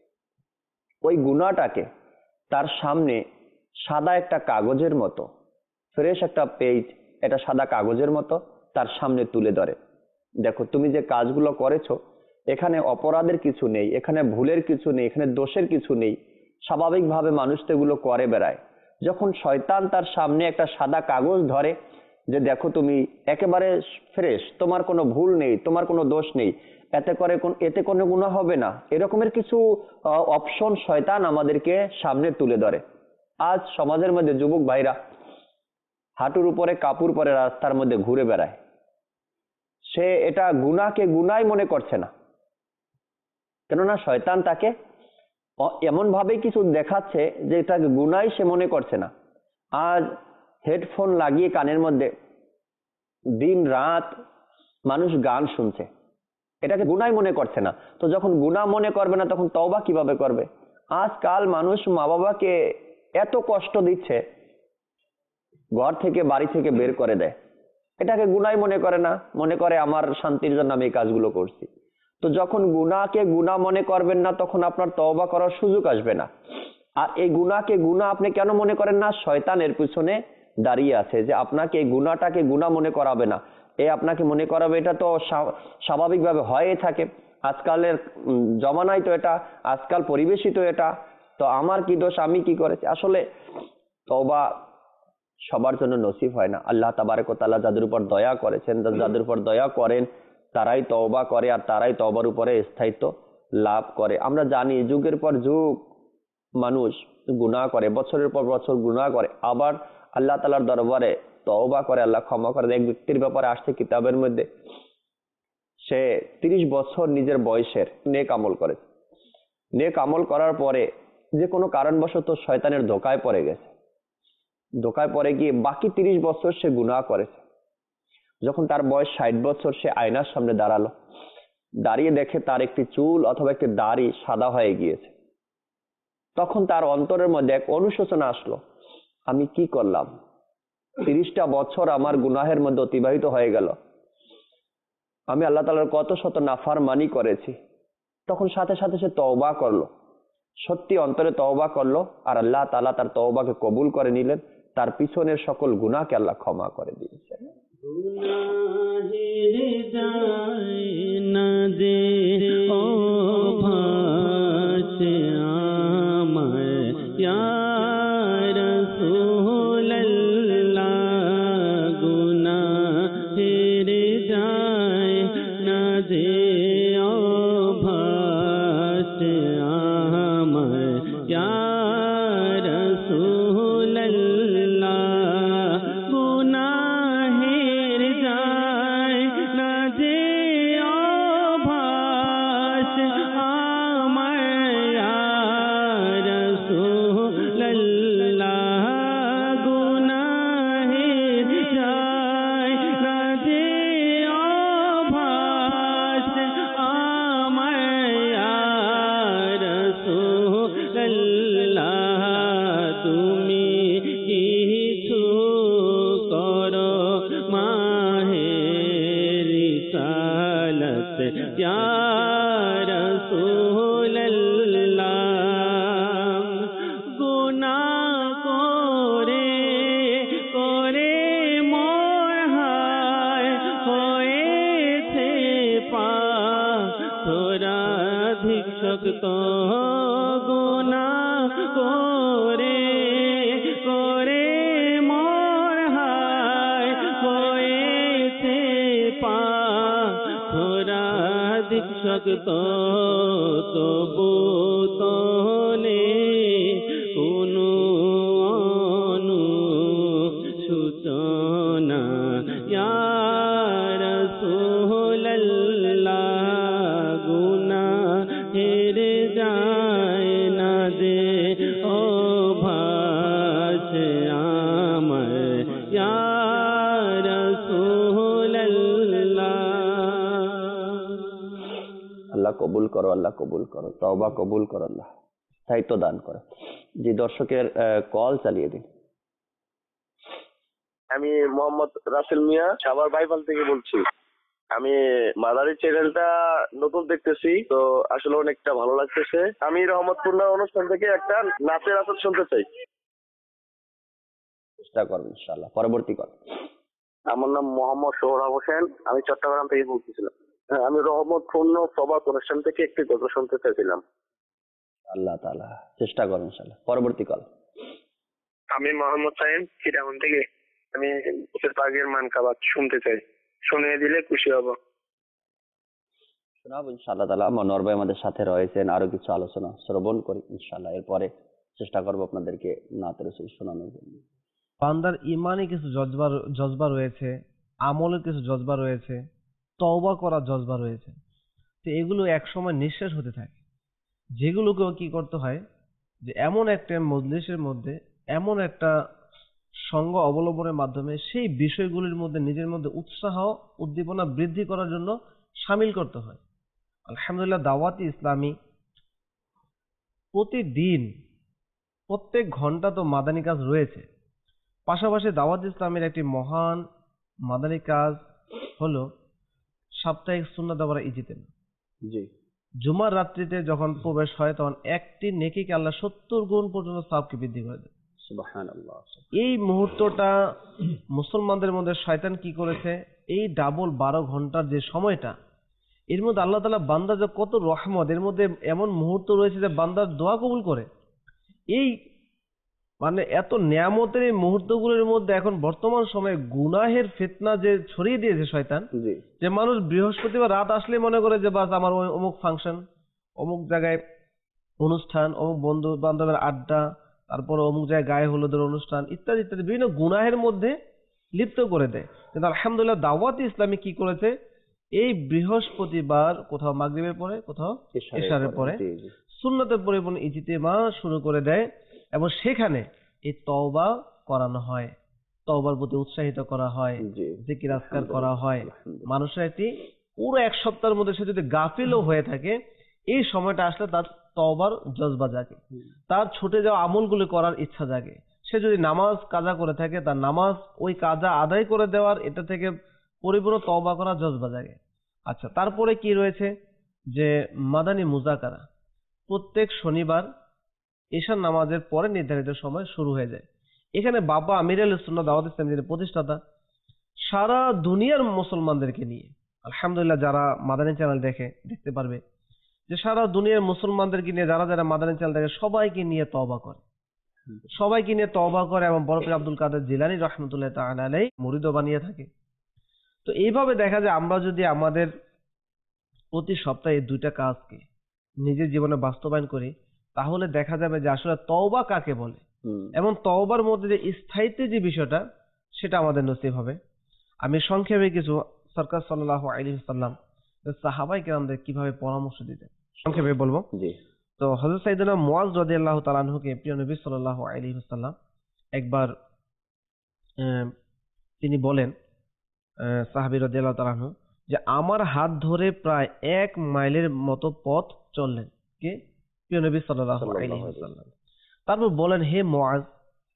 ওই গুনাহটাকে তার সামনে সাদা একটা কাগজের মতো, ফ্রেশ একটা পেজ, এটা সাদা কাগজের মতো তার সামনে তুলে ধরে। দেখো তুমি যে কাজগুলো করেছো এখানে অপরাধের কিছু নেই, এখানে ভুলের কিছু নেই, এখানে দোষের কিছু নেই, স্বাভাবিকভাবে মানুষ তো এগুলো করে বেড়ায়। যখন শয়তান তার সামনে একটা সাদা কাগজ ধরে যে দেখো তুমি একেবারে ফ্রেশ, তোমার কোনো ভুল নেই, তোমার কোনো দোষ নেই, এতে করে এতে কোনো গুনাহ হবে না, এরকমের কিছু অপশন শয়তান আমাদেরকে সামনে তুলে ধরে। আজ সমাজের মধ্যে যুবক ভাইরা হাঁটুর উপরে কাপড় পরে রাস্তার মধ্যে ঘুরে বেড়ায়, সে এটা গুনাহকে গুনাহই মনে করছে না, কেননা শয়তান তাকে এমন ভাবে কিছু দেখাচ্ছে যে এটাকে গুনাহই সে মনে করছে না। আজ হেডফোন লাগিয়ে কানের মধ্যে দিন রাত মানুষ গান শুনছে, এটাকে গুনাহই মনে করছে না। তো যখন গুনাহ মনে করবে না তখন তওবা কিভাবে করবে? আজকাল মানুষ মা বাবাকে এত কষ্ট দিচ্ছে, ঘর থেকে বাড়ি থেকে বের করে দেয়, এটাকে গুনাহই মনে করে না, মনে করে আমার শান্তির জন্য আমি এই কাজগুলো করছি। তো যখন গুনাহকে গুনাহ মনে করবেন না তখন আপনার তওবা করার সুযোগ আসবে না। আর এই গুনাহকে গুনাহ আপনি কেন মনে করেন না? শয়তান এর পিছনে দাঁড়িয়ে আছে যে আপনাকে এই গুনাহটাকে গুনাহ মনে করাবে না, এ আপনাকে মনে করাবে। এটা তো স্বাভাবিকভাবে হয়ে থাকে, আজকালের জমানায় তো এটা, আজকাল পরিবেশই তো এটা, তো আমার কি দোষ, আমি কি করেছি? আসলে তওবা সবার জন্য নসিব হয় না। আল্লাহ তাবারক ওয়া তাআলা যাদের উপর দয়া করেছেন, যাদের উপর দয়া করেন তারাই তওবা করে আর তারাই তওবার উপরে স্থায়িত্ব লাভ করে। আমরা জানি যুগের পর যুগ মানুষ গুনাহ করে, বছরের পর বছর গুনাহ করে, আবার আল্লাহ তাআলার দরবারে তওবা করে, আল্লাহ ক্ষমা করে। এক ব্যক্তির ব্যাপারে আসছে কিতাবের মধ্যে, সে তিরিশ বছর নিজের বয়সের নেক আমল করেছে, নেক আমল করার পরে যে কোনো কারণবশত শয়তানের ধোকায় পড়ে গেছে, ধোকায় পড়ে গিয়ে বাকি তিরিশ বছর সে গুনাহ করেছে। যখন তার বয়স ষাট বছর, সে আয়নার সামনে দাঁড়ালো, দাঁড়িয়ে দেখে তার একটি চুল অথবা একটি দাড়ি সাদা হয়ে গিয়েছে। তখন তার অন্তরের মধ্যে এক অনুশোচনা আসলো, আমি কি করলাম, তিরিশটা বছর আমার গুনাহের মধ্যে অতিবাহিত হয়ে গেল, আমি আল্লাহ তাআলার কত শত নাফরমানি করেছি। তখন সাথে সাথে সে তওবা করলো, সত্যি অন্তরে তওবা করলো, আর আল্লাহ তাআলা তার তওবাকে কবুল করে নিলেন, তার পিছনের সকল গুনাহকে আল্লাহ ক্ষমা করে দিয়েছেন। গুনাহের দায় না দে ও ভাসে আমায় ইয়া রাসূলুল্লাহ, গুনাহের দায় না দে ও ভাসে আমায় ইয়া রাসূলুল্লাহ, গুনাহের দায় না দে ও ভাসে আমায় ইয়া রাসূলুল্লাহ। रिसालत या रसूल अल्लाह गुनाह करे करे मोर हाय হয়েছে পা তোরা ধিক্ষক তো গুনাহ করে করে মোর হায় হয়েছে পা তোরা ধিক্ষক তো তবু তনে কোনো অনুশোচনা ইয়া রাসূলুল্লাহ গুনাহের যায় না দে ও ভাসে আমার ইয়া রাসূলুল্লাহ। আল্লাহ কবুল করো, আল্লাহ কবুল করো, তওবা কবুল করো, আল্লাহ সাহিত্য দান করো। জি, দর্শকের কল চালিয়ে দিন। আমি মোহাম্মদ রাসেল মিয়া সাভার বাইপাল থেকে বলছি। আমি মাদারি চ্যানেলটা নতুন দেখতেছি, তো আসলে অনেকটা ভালো লাগতেছে। আমি রহমতপূর্ণ অনুষ্ঠান থেকে একটা নাচের আসর শুনতে চাই। চেষ্টা করবেন ইনশাআল্লাহ। পরবর্তী কল। আমার নাম মোহাম্মদ সোহরাব হোসেন, আমি চট্টগ্রাম থেকে বলতেছিলাম। হ্যাঁ, আমি রহমতপূর্ণ প্রবাদ অনুষ্ঠান থেকে একটি গল্প শুনতে চাইছিলাম। আল্লাহ তাআলা চেষ্টা করবেন ইনশাআল্লাহ। পরবর্তী কল। আমি মোহাম্মদ সাইম চিটাগং থেকে। আমি পাগের মান কাবাত শুনতে চাই, শুনিয়ে দিলে খুশি হব। শোনাবো ইনশাআল্লাহ তাআলা। মনোয়ার ভাই আমাদের সাথে রয়েছেন, আরো কিছু আলোচনা শ্রবণ করি ইনশাআল্লাহ। এরপরে চেষ্টা করবো আপনাদেরকে নাত রাসূল শোনানোর জন্য। বান্দার ইমানে কিছু জজবা জজবা রয়েছে, আমলের কিছু জজবা রয়েছে, তওবা করার জজবা রয়েছে। তো এগুলো এক সময় নিঃশেষ হতে থাকে, যেগুলোকেও কি করতে হয় যে এমন একটা মজলিসের মধ্যে এমন একটা সঙ্গ অবলম্বনের মাধ্যমে সেই বিষয়গুলির মধ্যে নিজের মধ্যে উৎসাহ উদ্দীপনা বৃদ্ধি করার জন্য সামিল করতে হয়। আলহামদুলিল্লাহ, দাওয়াতি ইসলামী প্রতিদিন প্রত্যেক ঘন্টা তো মাদানী কাজ রয়েছে। পাশাপাশি দাওয়াত ইসলামের একটি মহান মাদানী কাজ হলো সাপ্তাহিক সুন্নাত পড়া ইজতেমা। জি, জুমার রাত্রিতে যখন প্রবেশ হয় তখন একটি নেকিকে আল্লাহ সত্তর গুণ পর্যন্ত সওয়াবকে বৃদ্ধি করে দেয়। সুবহানাল্লাহ। এই মুহূর্তটা মুসলমানদের মধ্যে শয়তান কি করেছে, এই ডাবল বারো ঘন্টার যে সময়টা, এর মধ্যে আল্লাহ তাআলা বান্দা যে কত রহমত, এর মধ্যে এমন মুহূর্ত রয়েছে যে বান্দার দোয়া কবুল করে। এই মানে এত নিয়ামতের এই মুহূর্তগুলোর মধ্যে এখন বর্তমান সময়ে গুনাহের ফিতনা যে ছড়িয়ে দিয়েছে শয়তান, যে মানুষ বৃহস্পতিবার রাত আসলে মনে করে যে বাস আমার অমুক ফাংশন, অমুক জায়গায় অনুষ্ঠান, অমুক বন্ধু বান্ধবের আড্ডা, তারপরে অমুক জায়গায় গায়ে হলুদের অনুষ্ঠান ইত্যাদি ইত্যাদি বিভিন্ন গুনাহের মধ্যে লিপ্ত করে দেয়। কিন্তু আলহামদুলিল্লাহ দাওয়াত ইসলামী কি করেছে, এই বৃহস্পতিবার কোথাও মাগরিবের পরে, কোথাও ইশারের পরে সুন্নতের পরিপূর্ণ ইজতিমা শুরু করে দেয় এবং সেখানে এই তওবা করানো হয়, তওবার প্রতি উৎসাহিত করা হয়, জিকির আজকার করা হয়। মানুষের একটি পুরো এক সপ্তাহের মধ্যে সে যদি গাফিলও হয়ে থাকে, এই সময়টা আসলে তার তওবার জজবা জাগে, তার ছুটে যাওয়া আমলগুলি করার ইচ্ছা জাগে। সে যদি নামাজ কাজা করে থাকে, তার নামাজ ওই কাজা আদায় করে দেওয়ার এটা থেকে পরিপূর্ণ তওবা করার জজবা জাগে। আচ্ছা, তারপরে কি রয়েছে যে মাদানী মুজাকারা প্রত্যেক শনিবার ঈশার নামাজের পরে নির্ধারিত সময় শুরু হয়ে যায়। এখানে বাবা আমির আল সুন্নাহ দাওয়াত ইসলামীর প্রতিষ্ঠাতা সারা দুনিয়ার মুসলমানদেরকে নিয়ে, আলহামদুলিল্লাহ যারা মাদানী চ্যানেল দেখে দেখতে পারবে যে সারা দুনিয়ার মুসলমানদেরকে নিয়ে যারা যারা মাদানী চ্যানেল দেখে সবাইকে নিয়ে তওবা করে, সবাইকে নিয়ে তওবা করে এবং বড় পীর আব্দুল কাদের জিলানী রাহমাতুল্লাহ তাআলা আলাইহি মুরিদও বানিয়ে থাকে। তো এইভাবে দেখা যায় আমরা যদি আমাদের প্রতি সপ্তাহে দুইটা কাজকে নিজের জীবনে বাস্তবায়ন করি, তাহলে দেখা যাবে যে আসলে তওবা কাকে বলে এবং তওবার মধ্যে যে স্থায়িত্ব যে বিষয়টা সেটা আমাদের নসিব হবে। আমি সংক্ষেপে কিছু সরকার সাল্লাল্লাহু আলাইহি ওয়াসাল্লাম সাহাবায়ে কেরামদের কিভাবে পরামর্শ দিতেন সংক্ষেপে বলবো। তো হযরত সাইয়েদনা মুআজ রাদিয়াল্লাহু তাআলা আনহুকে প্রিয় নবী সাল্লাল্লাহু আলাইহি ওয়াসাল্লাম একবার তিনি বলেন, সাহাবী রাদিয়াল্লাহু তাআলা আনহু, যে আমার হাত ধরে প্রায় এক মাইলের মতো পথ চললেন কে? প্রিয় নবী সাল্লাল্লাহু আলাইহি ওয়াসাল্লাম। তারপর বলেন, হে মুআজ,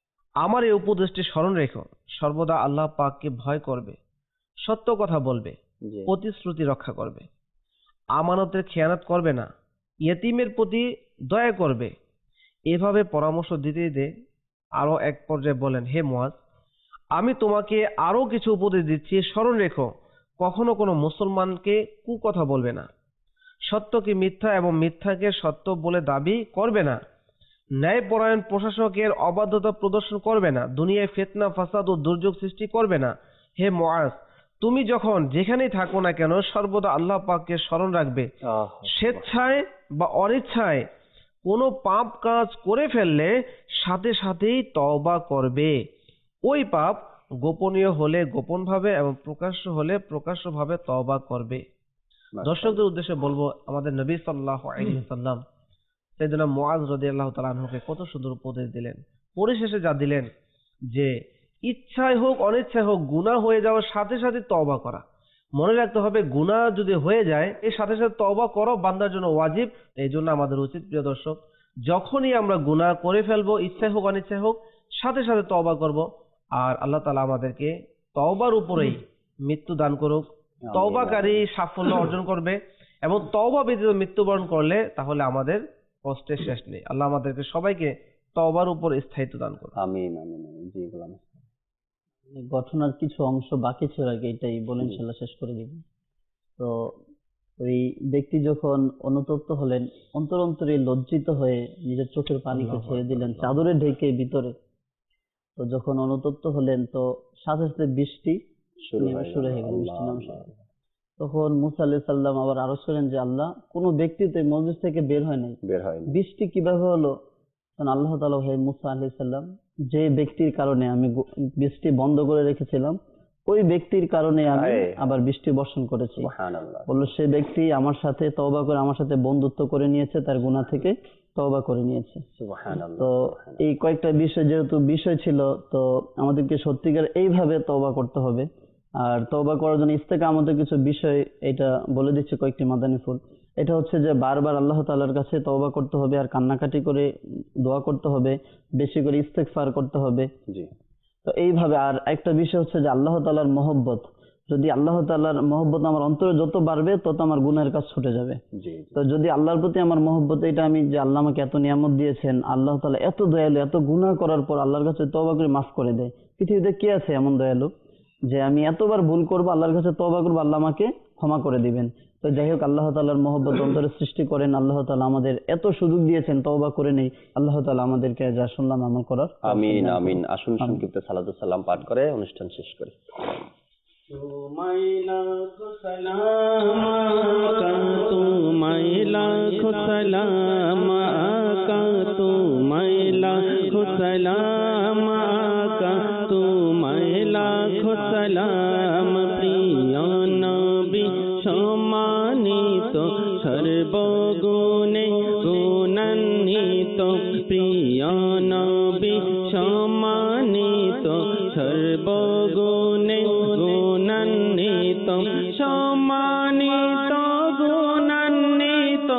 আমার এই উপদেশটি স্মরণ রেখো, সর্বদা আল্লাহ পাককে ভয় করবে, সত্য কথা বলবে, প্রতিশ্রুতি রক্ষা করবে, আমানতের খেয়ানত করবে না, ইয়েতিমের প্রতি দয়া করবে। এভাবে পরামর্শ দিতে দিতে আরো এক পর্যায়ে বলেন, হে মুয়াজ, আমি তোমাকে আরো কিছু উপদেশ দিচ্ছি, স্মরণ রেখো, কখনো কোনো মুসলমানকে কুকথা বলবে না, সত্যকে মিথ্যা এবং মিথ্যাকে সত্য বলে দাবি করবে না, ন্যায়পরায়ণ প্রশাসকের অবাধ্যতা প্রদর্শন করবে না, দুনিয়ায় ফিতনা ফাসাদ ও দুর্যোগ সৃষ্টি করবে না। হে মুয়াজ, তুমি যখন যেখানেই থাকো না কেন সর্বদা আল্লাহ পাককে স্মরণ রাখবে। স্বেচ্ছায় বা অনিচ্ছায় কোনো পাপ কাজ করে ফেললে সাথে সাথেই তওবা করবে। ওই পাপ গোপনীয় হলে গোপন ভাবে এবং প্রকাশ্য হলে প্রকাশ্য ভাবে তওবা করবে। দর্শকদের উদ্দেশ্যে বলবো, আমাদের নবী সাল্লাল্লাহু আলাইহি ওয়াসাল্লাম সাইয়েদনা মুআজ রাদিয়াল্লাহু তাআলা আনহুকে কত সুন্দর উপদেশ দিলেন। পরিশেষে যা দিলেন যে ইচ্ছায় হোক অনিচ্ছায় হোক গুনাহ হয়ে যাওয়ার সাথে সাথে তওবা করা। মনে রাখতে হবে, গুনাহ যদি হয়ে যায় এর সাথে সাথে তওবা করো বান্দার জন্য ওয়াজিব। এই জন্য আমাদের উচিত, প্রিয় দর্শক, যখনই আমরা গুনাহ করে ফেলবো, ইচ্ছায় হোক অনিচ্ছায় হোক, সাথে সাথে তওবা করব। আর আল্লাহ তাআলা আমাদেরকে তওবার উপরেই মৃত্যু দান করুক। তওবাকারী সাফল্য অর্জন করবে এবং তওবা ব্যতীত মৃত্যুবরণ করলে তাহলে আমাদের কষ্টের শেষ নেই। আল্লাহ আমাদেরকে সবাইকে তওবার উপর স্থায়িত্ব দান করুন। আমিন আমিন আমিন। জি গোলাম, ঘটনার কিছু অংশ বাকি ছিল আগে, এটাই বলে ইনশাআল্লাহ শেষ করে দিব। তো ওই ব্যক্তি যখন অনুতপ্ত হলেন, অন্তর অন্তরে লজ্জিত হয়ে নিজের চোখের পানিকে ছেড়ে দিলেন চাদরে ঢেকে ভিতরে। তো যখন অনুতপ্ত হলেন তো সাথে সাথে বৃষ্টি শুরু হয়ে গেল, বৃষ্টি নাম শুরু। তখন মুসা আলাইহিস সালাম আবার আরজ করেন যে আল্লাহ, কোন ব্যক্তি তো মজলিস থেকে বের হয় নাই, বের হয় বৃষ্টি কিভাবে হলো? তখন আল্লাহ তাআলা, হে মুসা আলাইহিস সালাম, যে ব্যক্তির কারণে আমি বৃষ্টি বন্ধ করে রেখেছিলাম ওই ব্যক্তির কারণে আমি আবার বৃষ্টি বর্ষণ করেছি। বললো সে ব্যক্তি আমার সাথে তওবা করে আমার সাথে বন্ধুত্ব করে নিয়েছে, তার গুনাহ থেকে তওবা করে নিয়েছে। তো এই কয়েকটা বিষয় যেহেতু বিষয় ছিল, তো আমাদেরকে সত্যিকার এইভাবে তওবা করতে হবে। আর তওবা করার জন্য ইস্তেকামতের কিছু বিষয় এটা বলে দিচ্ছে কয়েকটি মাদানী ফুল। এটা হচ্ছে যে বারবার আল্লাহ তাআলার কাছে তওবা করতে হবে, আর কান্নাকাটি করে দোয়া করতে হবে, বেশি করে ইস্তেগফার করতে হবে। জি। তো এইভাবে। আর একটা বিষয় হচ্ছে যে আল্লাহ তাআলার মহব্বত, যদি আল্লাহ তাআলার মহব্বত আমার অন্তরে যত বাড়বে তত আমার গুনাহের কাজ ছুটে যাবে। তো যদি আল্লাহর প্রতি আমার মহব্বত, এটা আমি যে আল্লাহ আমাকে এত নিয়ামত দিয়েছেন, আল্লাহ তাআলা এত দয়ালু, এত গুনাহ করার পর আল্লাহর কাছে তওবা করে মাফ করে দেয়। পৃথিবীতে কে আছে এমন দয়ালু যে আমি এতবার ভুল করবো, আল্লাহর কাছে তওবা করবো, আল্লাহ আমাকে ক্ষমা করে দিবেন। তো যাই হোক, আল্লাহ তাআলার মহব্বত অন্তরে সৃষ্টি করেন। আল্লাহ তাআলা আমাদের এত সুযোগ দিয়েছেন, তওবা করে নেই। আল্লাহ তাআলা আমাদেরকে যা শুনলাম আমল করার। আমিন আমিন। আসুন সংক্ষিপ্ত সালাতু সালাম পাঠ করে অনুষ্ঠান শেষ করি। তোমায় লাখো সালাম আকা, তোমায় লাখো সালাম আকা, তোমায় লাখো সালাম আকা, তোমায় লাখো সালাম। প্রিয় নবী সম্মানিত, সর্বগুণে গুণান্বিত, প্রিয় নবী সম্মানিত, সর্বগুণে গুণান্বিত, সম্মানিত গুণান্বিত,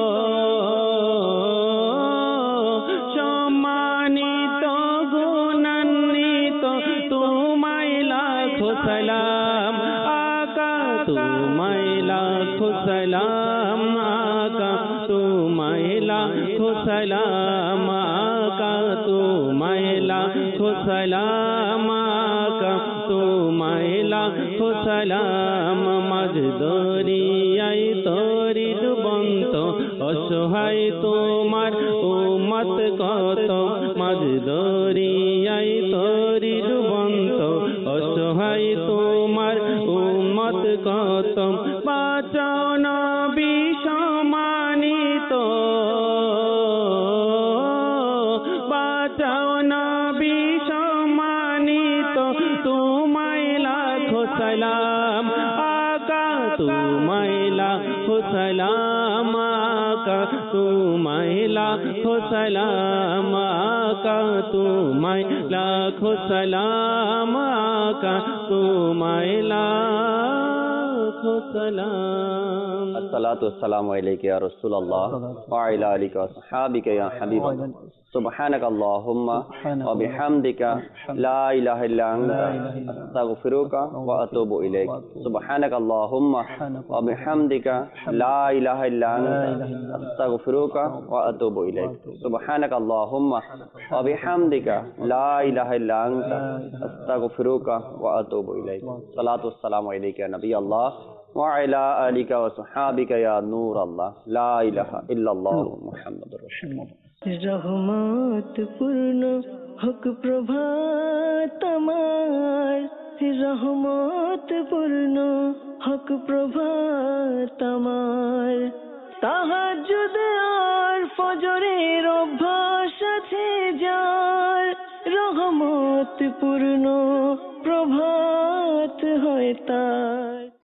সম্মানিত গুণান্বিত, তোমায় লাখো সালাম আকা, তোমায় লাখো সালাম আকা, তোমায় লাখো সালাম আকা, তোমায় লাখো সালাম আকা, তোমায় লাখো সালাম। মাঝ দরিয়ায় তরি ডুবন্ত অসহায় তোমার উম্মত কত, মাঝ দরিয়ায় তরি ডুবন্ত অসহায় তোমার উম্মত কত। বাঁচাও নবী সম্মানিত, বাঁচাও নবী সম্মানিত, তোমায় লাখো সালাম আকা, তোমায় লাখো সালাম আকা, তোমায় লাখো সালাম আকা, তোমায় লাখো সালাম আকা, তোমায় লাখো সালাম। আসসালাতু ওয়াসসালামু আলাইকা ইয়া রাসূলুল্লাহ ওয়া আলা আলিকা ওয়া আসহাবিকা ইয়া হাবিবাল্লাহ। সুবহানাকাল্লাহুম্মা ওয়া বিহামদিকা লা ইলাহা ইল্লা আনতা আস্তাগফিরুকা ওয়া আতুবু ইলাইক সুবহানাকাল্লাহুম্মা ওয়া বিহামদিকা লা ইলাহা ইল্লা আনতা আস্তাগফিরুকা ওয়া আতুবু ইলাইক সুবহানাকাল্লাহুম্মা ওয়া বিহামদিকা লা ইলাহা ইল্লা আনতা আস্তাগফিরুকা ওয়া আতুবু ইলাইক সালাতু ওয়াসসালামু আলাইকা ইয়া নবিয়াল্লাহ ওয়া আলা আলিকা ওয়া সাহাবিকা ইয়া নূরাল্লাহ লা ইলাহা ইল্লাল্লাহ মুহাম্মাদুর রাসূলুল্লাহ। রহমত পূর্ণ হক প্রভাত আমার, রহমত পূর্ণ হক প্রভাত আমার। তাহাজ্জুদ আর ফজরের অভ্যাস আছে যার, রহমত পূর্ণ প্রভাত হয় তার।